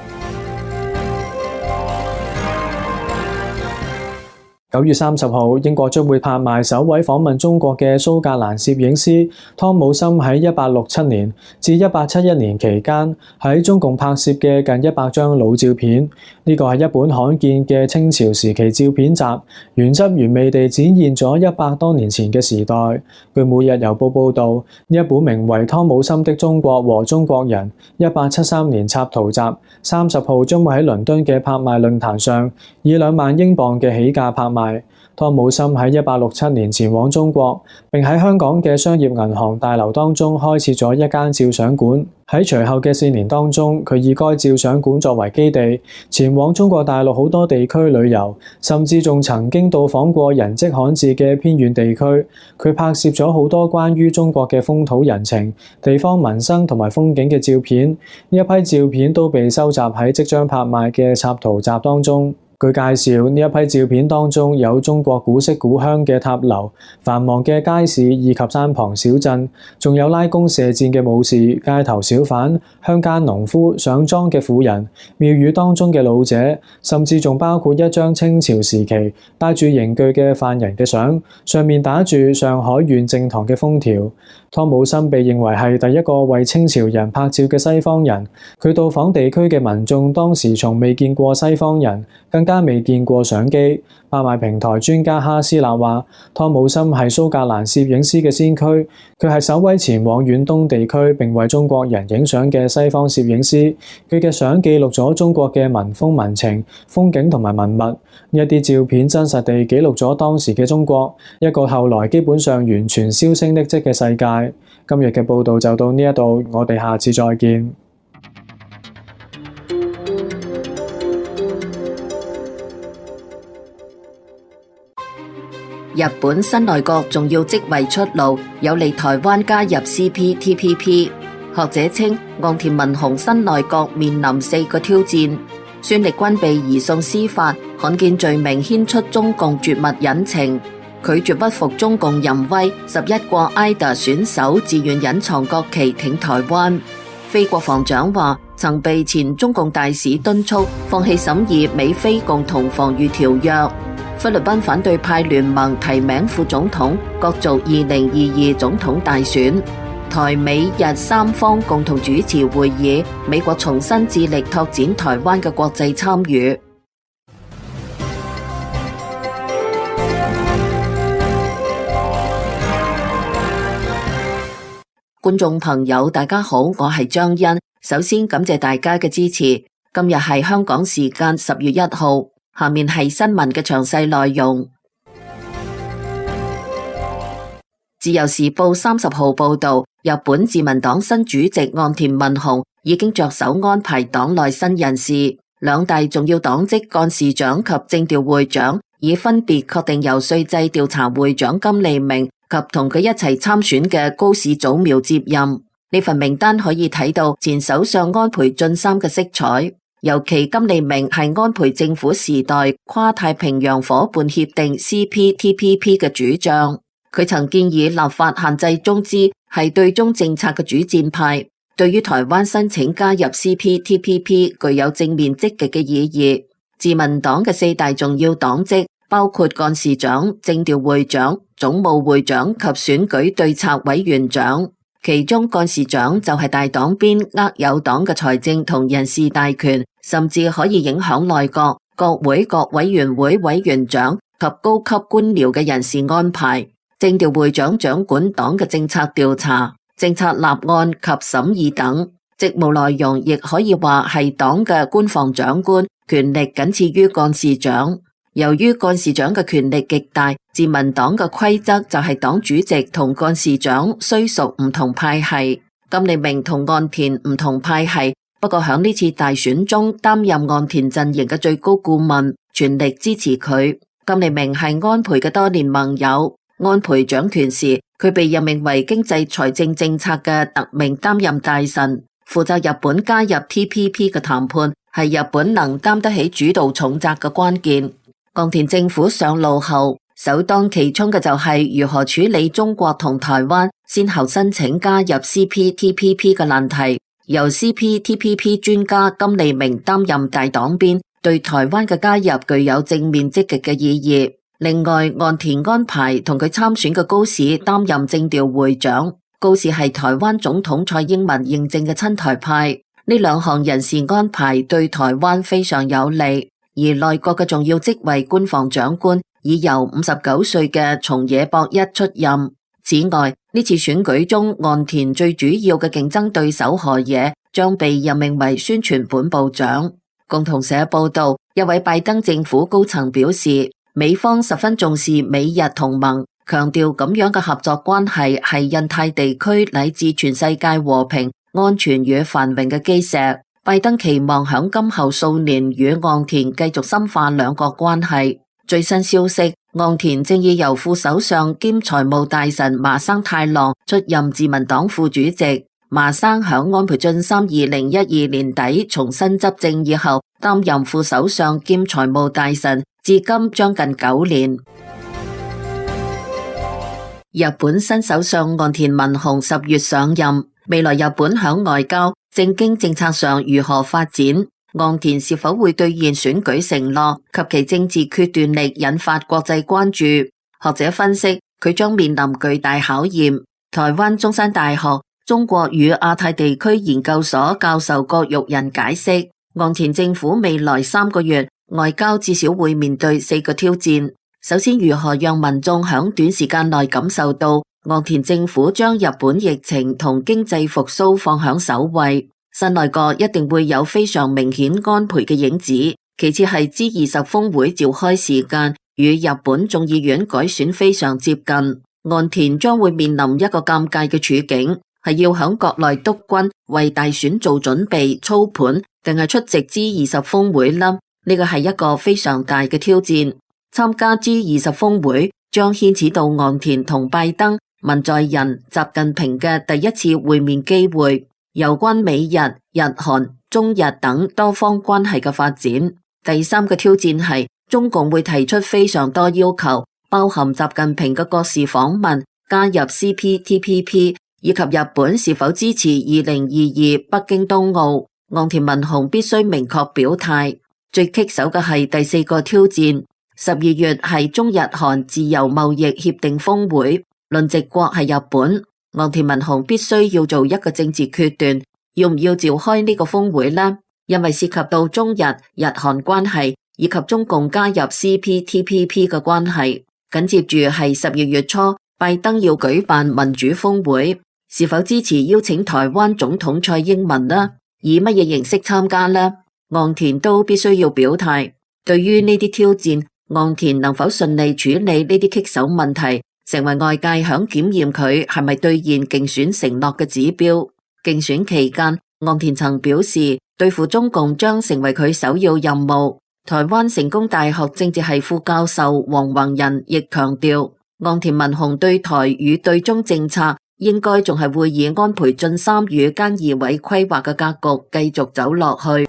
九月三十號，英國將會拍賣首位訪問中國嘅蘇格蘭攝影師湯姆森喺一八六七年至一八七一年期間喺中共拍攝嘅近一百張老照片。呢個係一本罕見嘅清朝時期照片集，原汁原味地展現咗一百多年前嘅時代。據每日郵報報導，呢一本名為《湯姆森的中國和中國人》一八七三年插圖集，三十號將會喺倫敦嘅拍賣論壇上以兩萬英鎊嘅起價拍賣。湯姆森喺一八六七年前往中國，並喺香港嘅商業銀行大樓當中開設咗一間照相館。喺隨後嘅四年當中，佢以該照相館作為基地，前往中國大陸好多地區旅遊，甚至仲曾經到訪過人跡罕至嘅偏遠地區。佢拍攝咗好多關於中國嘅風土人情、地方民生同埋風景嘅照片。呢一批照片都被收集喺即將拍賣嘅插圖集當中。據介紹，呢一批照片當中有中國古色古香嘅塔樓、繁忙嘅街市以及山旁小鎮，仲有拉弓射箭嘅武士、街頭小販、鄉間農夫、上莊嘅婦人、廟宇當中嘅老者，甚至仲包括一張清朝時期戴住刑具嘅犯人嘅相，上面打住上海縣正堂嘅封條。湯姆森被認為係第一個為清朝人拍照嘅西方人，佢到訪地區嘅民眾當時從未見過西方人，更加未見過相機。拍賣平台專家哈斯納話，湯姆森係蘇格蘭攝影師嘅先驅，佢係首位前往遠東地區並為中國人影相嘅西方攝影師。佢嘅相記錄咗中國嘅民風民情、風景同埋文物。呢一啲照片真實地記錄咗當時嘅中國，一個後來基本上完全銷聲匿跡嘅世界。今日嘅報道就到呢一度，我哋下次再見。 日本新內閣重要職位出爐，有利台灣加入 C P T P P。學者稱，岸田文雄新內閣面臨四個挑戰：孫力軍被移送司法，罕見罪名牽出中共絕密隱情；拒絕屈服中共淫威，十一國 I D A 選手自願隱藏國旗挺台灣。非國防長話，曾被前中共大使敦促放棄審議美菲共同防禦條約。菲律賓反對派聯盟提名副總統，角逐二零二二總統大選。台美日三方共同主持會議，美國重新致力拓展台灣嘅國際參與。觀眾朋友，大家好，我係張欣。首先感謝大家嘅支持。今日係香港時間十月一號。下面係新聞嘅詳細內容。自自由時報三十號報道，日本自民黨新主席岸田文雄已經着手安排黨內新人事，兩大重要黨職幹事長及政調會長已分別確定由稅制調查會長金利明及同佢一齊參選嘅高市早苗接任。呢份名單可以睇到前首相安倍晉三嘅色彩，尤其金利明係安倍政府時代跨太平洋夥伴協定 C P T P P 嘅主將。佢曾建議立法限制中資，係對中政策嘅主戰派，對於台灣申請加入 C P T P P 具有正面積極嘅意義。自民黨嘅四大重要黨職包括幹事長、政調會長、總務會長及選舉對策委員長，其中幹事長就係大黨邊握有黨嘅財政同人事大權，甚至可以影響內閣、國會各委員會委員長及高級官僚嘅人事安排。政調會長掌管黨嘅政策調查、政策立案及審議等，職務內容亦可以話係黨嘅官房長官，權力僅次於幹事長。由於幹事長嘅權力極大，自民黨嘅規則就係黨主席同幹事長雖屬唔同派系。金利明同岸田唔同派系，不過響呢次大選中擔任岸田陣營嘅最高顧問，全力支持佢。金利明係安倍嘅多年盟友。安倍掌權時，佢被任命為經濟財政政策嘅特命擔任大臣，負責日本加入 T P P 嘅談判，係日本能擔得起主導重責嘅關鍵。岸田政府上路後，首當其衝嘅就係如何處理中國同台灣先後申請加入 C P T P P 嘅難題，由 C P T P P 專家金利明擔任大黨邊，對台灣嘅加入具有正面積極嘅意義。另外，岸田安排同佢參選嘅高市擔任政調會長，高市係台灣總統蔡英文認證嘅親台派。呢兩項人事安排對台灣非常有利，而內閣嘅重要職位官房長官已由五十九歲嘅松野博一出任。此外，呢次選舉中，岸田最主要嘅競爭對手河野將被任命為宣傳本部長。共同社報道，一位拜登政府高層表示，美方十分重視美日同盟，強調咁樣嘅合作關係係印太地區乃至全世界和平、安全與繁榮嘅基石。拜登期望響今後數年與岸田繼續深化兩國關係。最新消息，岸田正以由副首相兼財務大臣麻生太郎出任自民黨副主席。麻生響安倍晉三二零一二年底重新執政以後，擔任副首相兼財務大臣，至今將近九年。日本新首相岸田文雄十月上任，未來日本響外交、政經政策上如何發展？岸田是否會兌現選舉承諾及其政治決斷力引發國際關注？學者分析，佢將面臨巨大考驗。台灣中山大學中國與亞太地區研究所教授郭玉仁解釋，岸田政府未來三個月外交至少會面對四個挑戰。首先，如何讓民眾喺短時間內感受到岸田政府將日本疫情同經濟復甦放響首位？新內閣一定會有非常明顯安倍嘅影子。其次係 G 二十峰會召開時間與日本眾議院改選非常接近，岸田將會面臨一個尷尬嘅處境。係要響國內督軍為大選做準備操盤，定係出席 G 二十峰會呢？呢個係一個非常大嘅挑戰。參加 G 二十峰會將牽扯到岸田同拜登、文在寅、習近平嘅第一次會面機會，有關美日、日韓、中日等多方關係嘅發展。第三個挑戰係中共會提出非常多要求，包含習近平嘅國事訪問、加入 C P T P P。以及日本是否支持二零二二北京冬奧，岸田文雄必須明確表態。最棘手嘅係第四個挑戰，十二月係中日韓自由貿易協定峰會，輪值國係日本，岸田文雄必須要做一個政治決斷，要唔要召開呢個峰會呢？因為涉及到中日日韓關係以及中共加入 C P T P P 嘅關係。緊接住係十二月初，拜登要舉辦民主峰會。是否支持邀請台灣總統蔡英文呢？以乜嘢形式參加呢？岸田都必須要表態。對於呢啲挑戰，岸田能否順利處理呢啲棘手問題， 成為外界響檢驗佢係咪兌現競選承諾嘅指標。競選期間，岸田曾表示對付中共將成為佢首要任務。台灣成功大學政治系副教授黃宏仁亦強調，岸田文雄對台與對中政策應該仲係會以安倍晉三與菅義偉規劃嘅格局繼續走落去。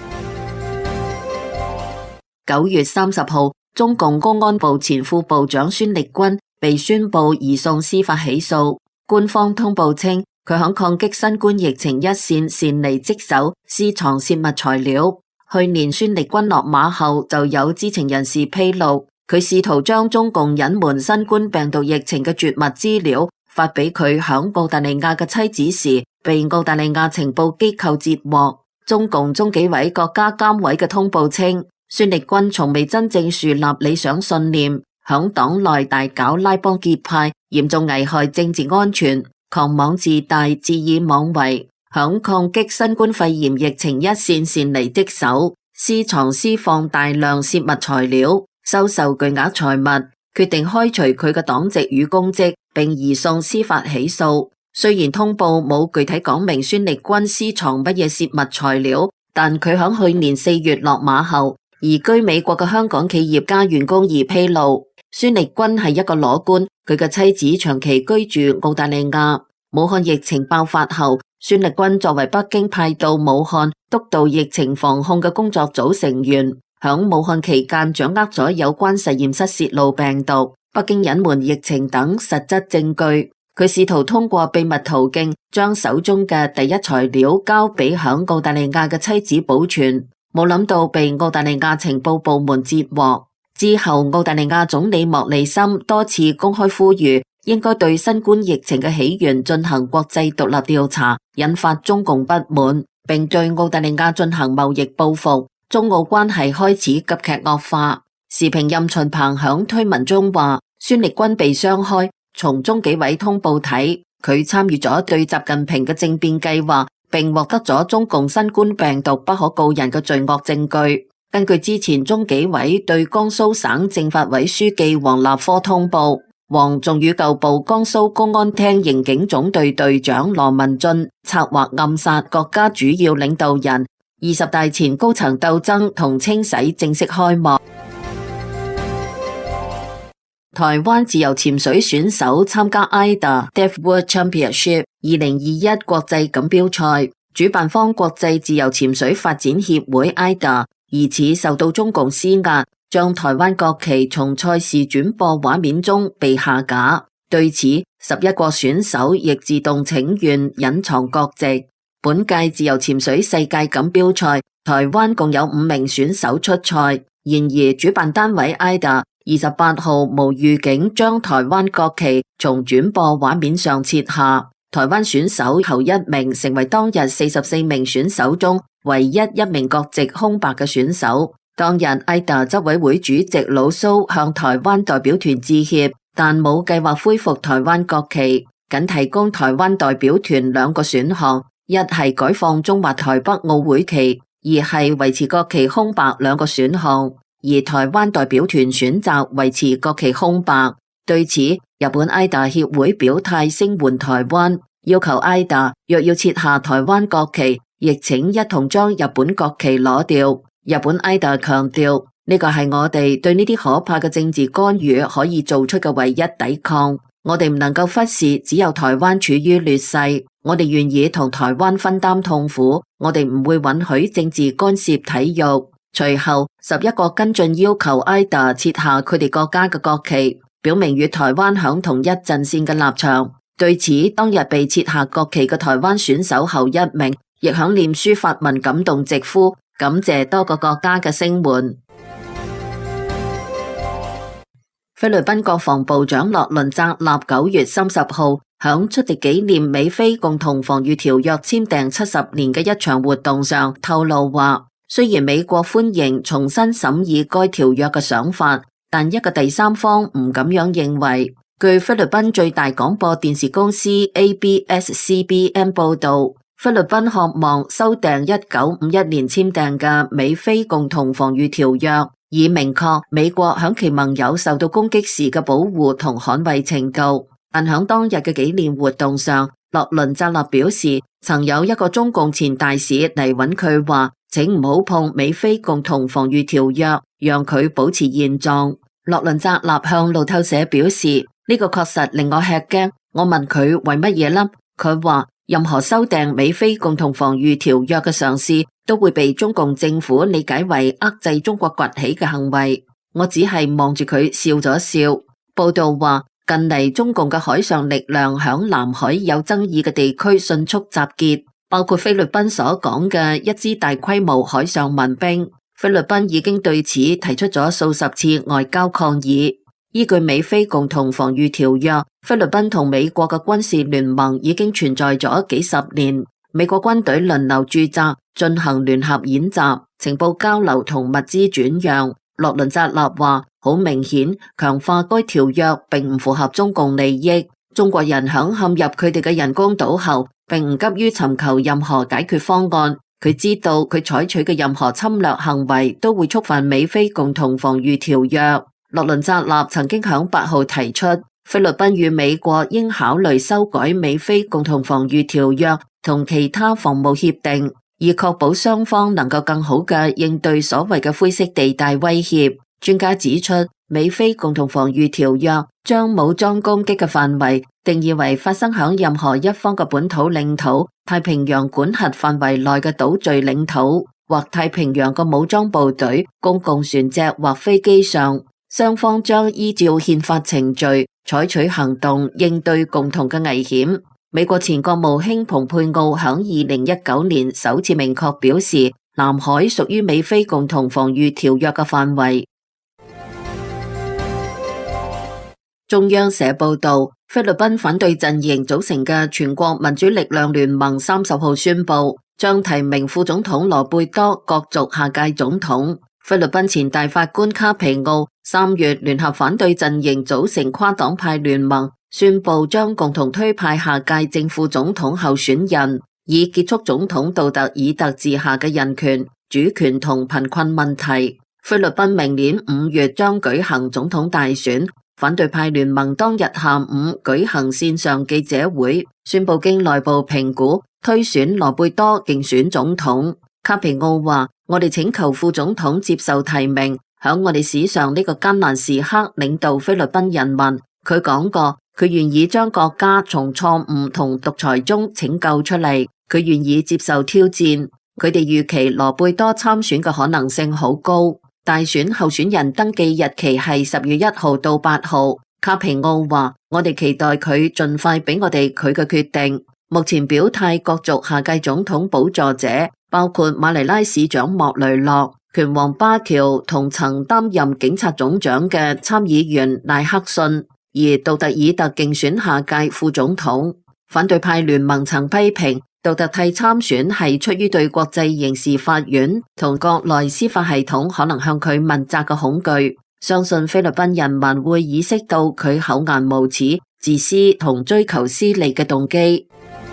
九月三十號，中共公安部前副部長孫力軍被宣布移送司法起訴。官方通報稱，佢響抗擊新冠疫情一線擅離職守，私藏泄密材料。去年孫力軍落馬後，就有知情人士披露，佢試圖將中共隱瞞新冠病毒疫情嘅絕密資料發俾佢響澳大利亞嘅妻子時，被澳大利亞情報機構截獲。中共中紀委國家監委嘅通報稱，孫力軍從未真正樹立理想信念，響黨內大搞拉幫結派，嚴重危害政治安全，狂妄自大，恣意妄為。響抗擊新冠肺炎疫情一線擅離職守，私藏私放大量泄密材料，收受巨額財物，決定開除佢嘅黨籍與公職，並移送司法起訴。雖然通報冇具體講明孫力軍私藏乜嘢泄密材料，但佢響去年四月落馬後，移居美國嘅香港企業家袁弓夷披露，孫力軍係一個裸官，佢嘅妻子長期居住澳大利亞。武漢疫情爆發後，孫力軍作為北京派到武漢督導疫情防控嘅工作組成員，響武漢期間掌握咗有關實驗室泄露病毒、北京隱瞞疫情等實質證據。佢試圖通過秘密途徑將手中嘅第一材料交俾響澳大利亞嘅妻子保存，冇諗到被澳大利亞情報部門截獲。之後，澳大利亞總理莫里森多次公開呼籲，應該對新冠疫情嘅起源進行國際獨立調查，引發中共不滿，並對澳大利亞進行貿易報復，中澳關係開始急劇惡化。時評任秦鵬響推文中話，孫力軍被雙開，從中紀委通報睇，佢參與咗對習近平嘅政變計劃，並獲得咗中共新冠病毒不可告人嘅罪惡證據。根據之前中紀委對江蘇省政法委書記王立科通報，王仲與舊部江蘇公安廳刑警總隊隊長羅文俊策劃暗殺國家主要領導人，二十大前高層鬥爭同清洗正式開幕。台灣自由潛水選手參加 A I D A Depth World Championship 二零二一國際錦標賽，主辦方國際自由潛水發展協會 A I D A 疑似受到中共施壓，將台灣國旗從賽事轉播畫面中被下架。對此，十一國選手亦自動請願隱藏國籍。本屆自由潛水世界錦標賽，台灣共有五名選手出賽。然而，主辦單位 A I D A 二十八號無預警將台灣國旗從轉播畫面上撤下。台灣選手侯一鳴成為當日四十四名選手中唯一一名國籍空白嘅選手。當日 A I D A 執委會主席老蘇向台灣代表團致歉，但冇計劃恢復台灣國旗，僅提供台灣代表團兩個選項，一係改放中華台北奧會旗，二係維持國旗空白兩個選項。而台灣代表團選擇維持國旗空白。對此，日本 A I D A 協會表態聲援台灣，要求 A I D A 若要撤下台灣國旗，亦請一同將日本國旗攞掉。日本 A I D A 強調，呢個係我哋對呢啲可怕嘅政治干預可以做出嘅唯一抵抗。我哋唔能夠忽視只有台灣處於劣勢，我哋願意同台灣分擔痛苦，我哋唔會允許政治干涉體育。隨後，十一國跟進要求 A I D A 撤下佢哋國家嘅國旗，表明與台灣響同一陣線嘅立場。對此，當日被撤下國旗嘅台灣選手侯一鳴亦響臉書發文感動直呼，感謝多個國家嘅聲援。菲律賓國防部長洛倫扎納九月三十號響出席紀念美菲共同防禦條約簽訂七十年嘅一場活動上透露話，雖然美國歡迎重新審議該條約嘅想法，但一個第三方唔咁樣認為。據菲律賓最大廣播電視公司 A B S C B N 報道，菲律賓渴望修訂一九五一年簽訂嘅美菲共同防禦條約， 以明確美國響其盟友受到攻擊時嘅保護同捍衛程度。但響當日嘅紀念活動上，洛倫扎納表示，曾有一個中共前大使嚟揾佢話，請唔好碰美菲共同防禦條約，讓佢保持現狀。洛倫扎納向路透社表示，呢個確實令我吃驚。我問佢為乜嘢呢？佢話任何修訂美菲共同防禦條約嘅嘗試都會被中共政府理解為遏制中國崛起嘅行為。我只係望住佢笑咗笑。報道話，近嚟中共嘅海上力量響南海有爭議嘅地區迅速集結，包括菲律賓所講嘅一支大規模海上民兵。菲律賓已經對此提出咗數十次外交抗議。依據美菲共同防禦條約，菲律賓同美國嘅軍事聯盟已經存在咗幾十年。美國軍隊輪流駐紮，進行聯合演習、情報交流同物資轉讓。洛倫扎納話，好明顯，強化該條約並唔符合中共利益。中國人響陷入佢哋嘅人工島後，並唔急於尋求任何解決方案。佢知道佢採取嘅任何侵略行為都會觸犯美菲共同防禦條約。洛倫扎納曾經響八號提出，菲律賓與美國應考慮修改美菲共同防禦條約同其他防務協定，以確保雙方能夠更好嘅應對所謂嘅灰色地帶威脅。專家指出，美菲共同防禦條約將武裝攻擊嘅範圍定義為發生響任何一方嘅本土領土、太平洋管轄範圍內嘅島嶼領土或太平洋嘅武裝部隊、公共船隻或飛機上。雙方將依照憲法程序採取行動應對共同嘅危險。美國前國務卿蓬佩奧響二零一九年首次明確表示，南海屬於美菲共同防禦條約嘅範圍。中央社報道，菲律賓反對陣營組成嘅全國民主力量聯盟三十號宣布，將提名副總統羅貝多角逐下屆總統。菲律賓前大法官卡皮奧三月聯合反對陣營組成跨黨派聯盟，宣布將共同推派下屆正副總統候選人，以結束總統杜特爾特治下嘅人權、主權同貧困問題。菲律賓明年五月將舉行總統大選。反對派聯盟當日下午舉行線上記者會，宣布經內部評估推選羅貝多競選總統。卡皮奧話：我哋請求副總統接受提名，響我哋史上呢個艱難時刻領導菲律賓人民。佢講過，佢願意將國家從錯誤同獨裁中拯救出嚟，佢願意接受挑戰。佢哋預期羅貝多參選嘅可能性好高。大選候選人登記日期係十月一號到八號。卡皮奧話：我哋期待佢盡快俾我哋佢嘅決定。目前表態角逐下屆總統寶座者包括馬尼拉市長莫雷諾、拳王巴喬同曾擔任警察總長嘅參議員賴克遜，而杜特爾特競選下屆副總統。反對派聯盟曾批評杜特蒂參選係出於對國際刑事法院同國內司法系統可能向佢問責嘅恐懼，相信菲律賓人民會意識到佢厚顏無恥、自私同追求私利嘅動機。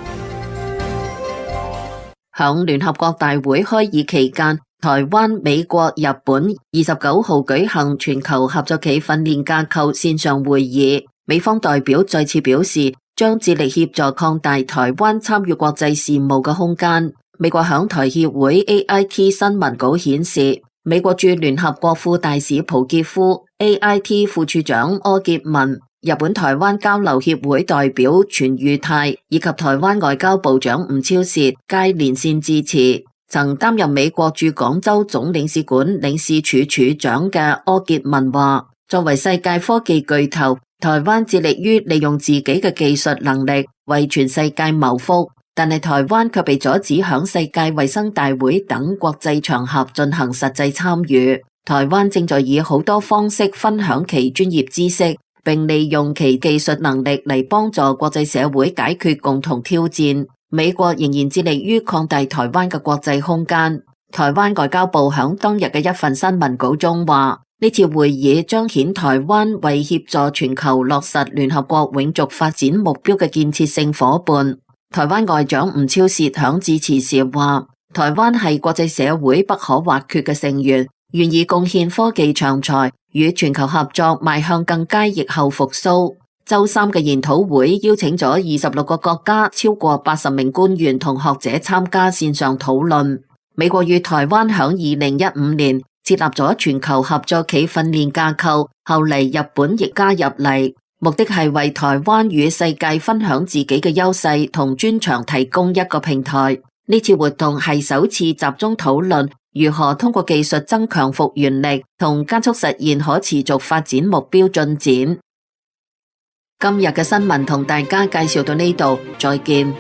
響聯合國大會開議期間，台灣、美國、日本二十九號舉行全球合作暨訓練架構線上會議，美方代表再次表示，將致力協助擴大台灣參與國際事務嘅空間。美國響台協會 A I T 新聞稿顯示，美國駐聯合國副大使蒲傑夫、A I T 副處長柯潔文、日本台灣交流協會代表全裕泰以及台灣外交部長吳釗燮皆連線致辭。曾擔任美國駐廣州總領事館領事處處長嘅柯潔文話：作為世界科技巨頭，台灣致力於利用自己嘅技術能力為全世界謀福，但係台灣卻被阻止響世界衛生大會等國際場合進行實際參與。台灣正在以好多方式分享其專業知識，並利用其技術能力嚟幫助國際社會解決共同挑戰。美國仍然致力於擴大台灣嘅國際空間。台灣外交部響當日嘅一份新聞稿中話，呢次會議彰顯台灣為協助全球落實聯合國永續發展目標嘅建設性夥伴。台灣外長吳釗燮響致辭時話，台灣係國際社會不可或缺嘅成員， 願意貢獻科技長才，與全球合作邁向更佳疫後復甦。周三嘅研討會邀請咗二十六個國家超過八十名官員同學者參加線上討論。美國與台灣響二零一五年設立咗全球合作暨訓練架構，後嚟日本亦加入嚟，目的係為台灣與世界分享自己嘅優勢同專長提供一個平台。呢次活動係首次集中討論如何通過技術增強復原力同加速實現可持續發展目標進展。今日嘅新聞同大家介紹到呢度，再見。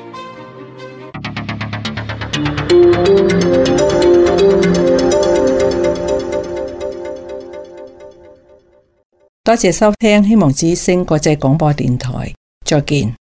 多謝收聽希望之聲國際廣播電台，再見。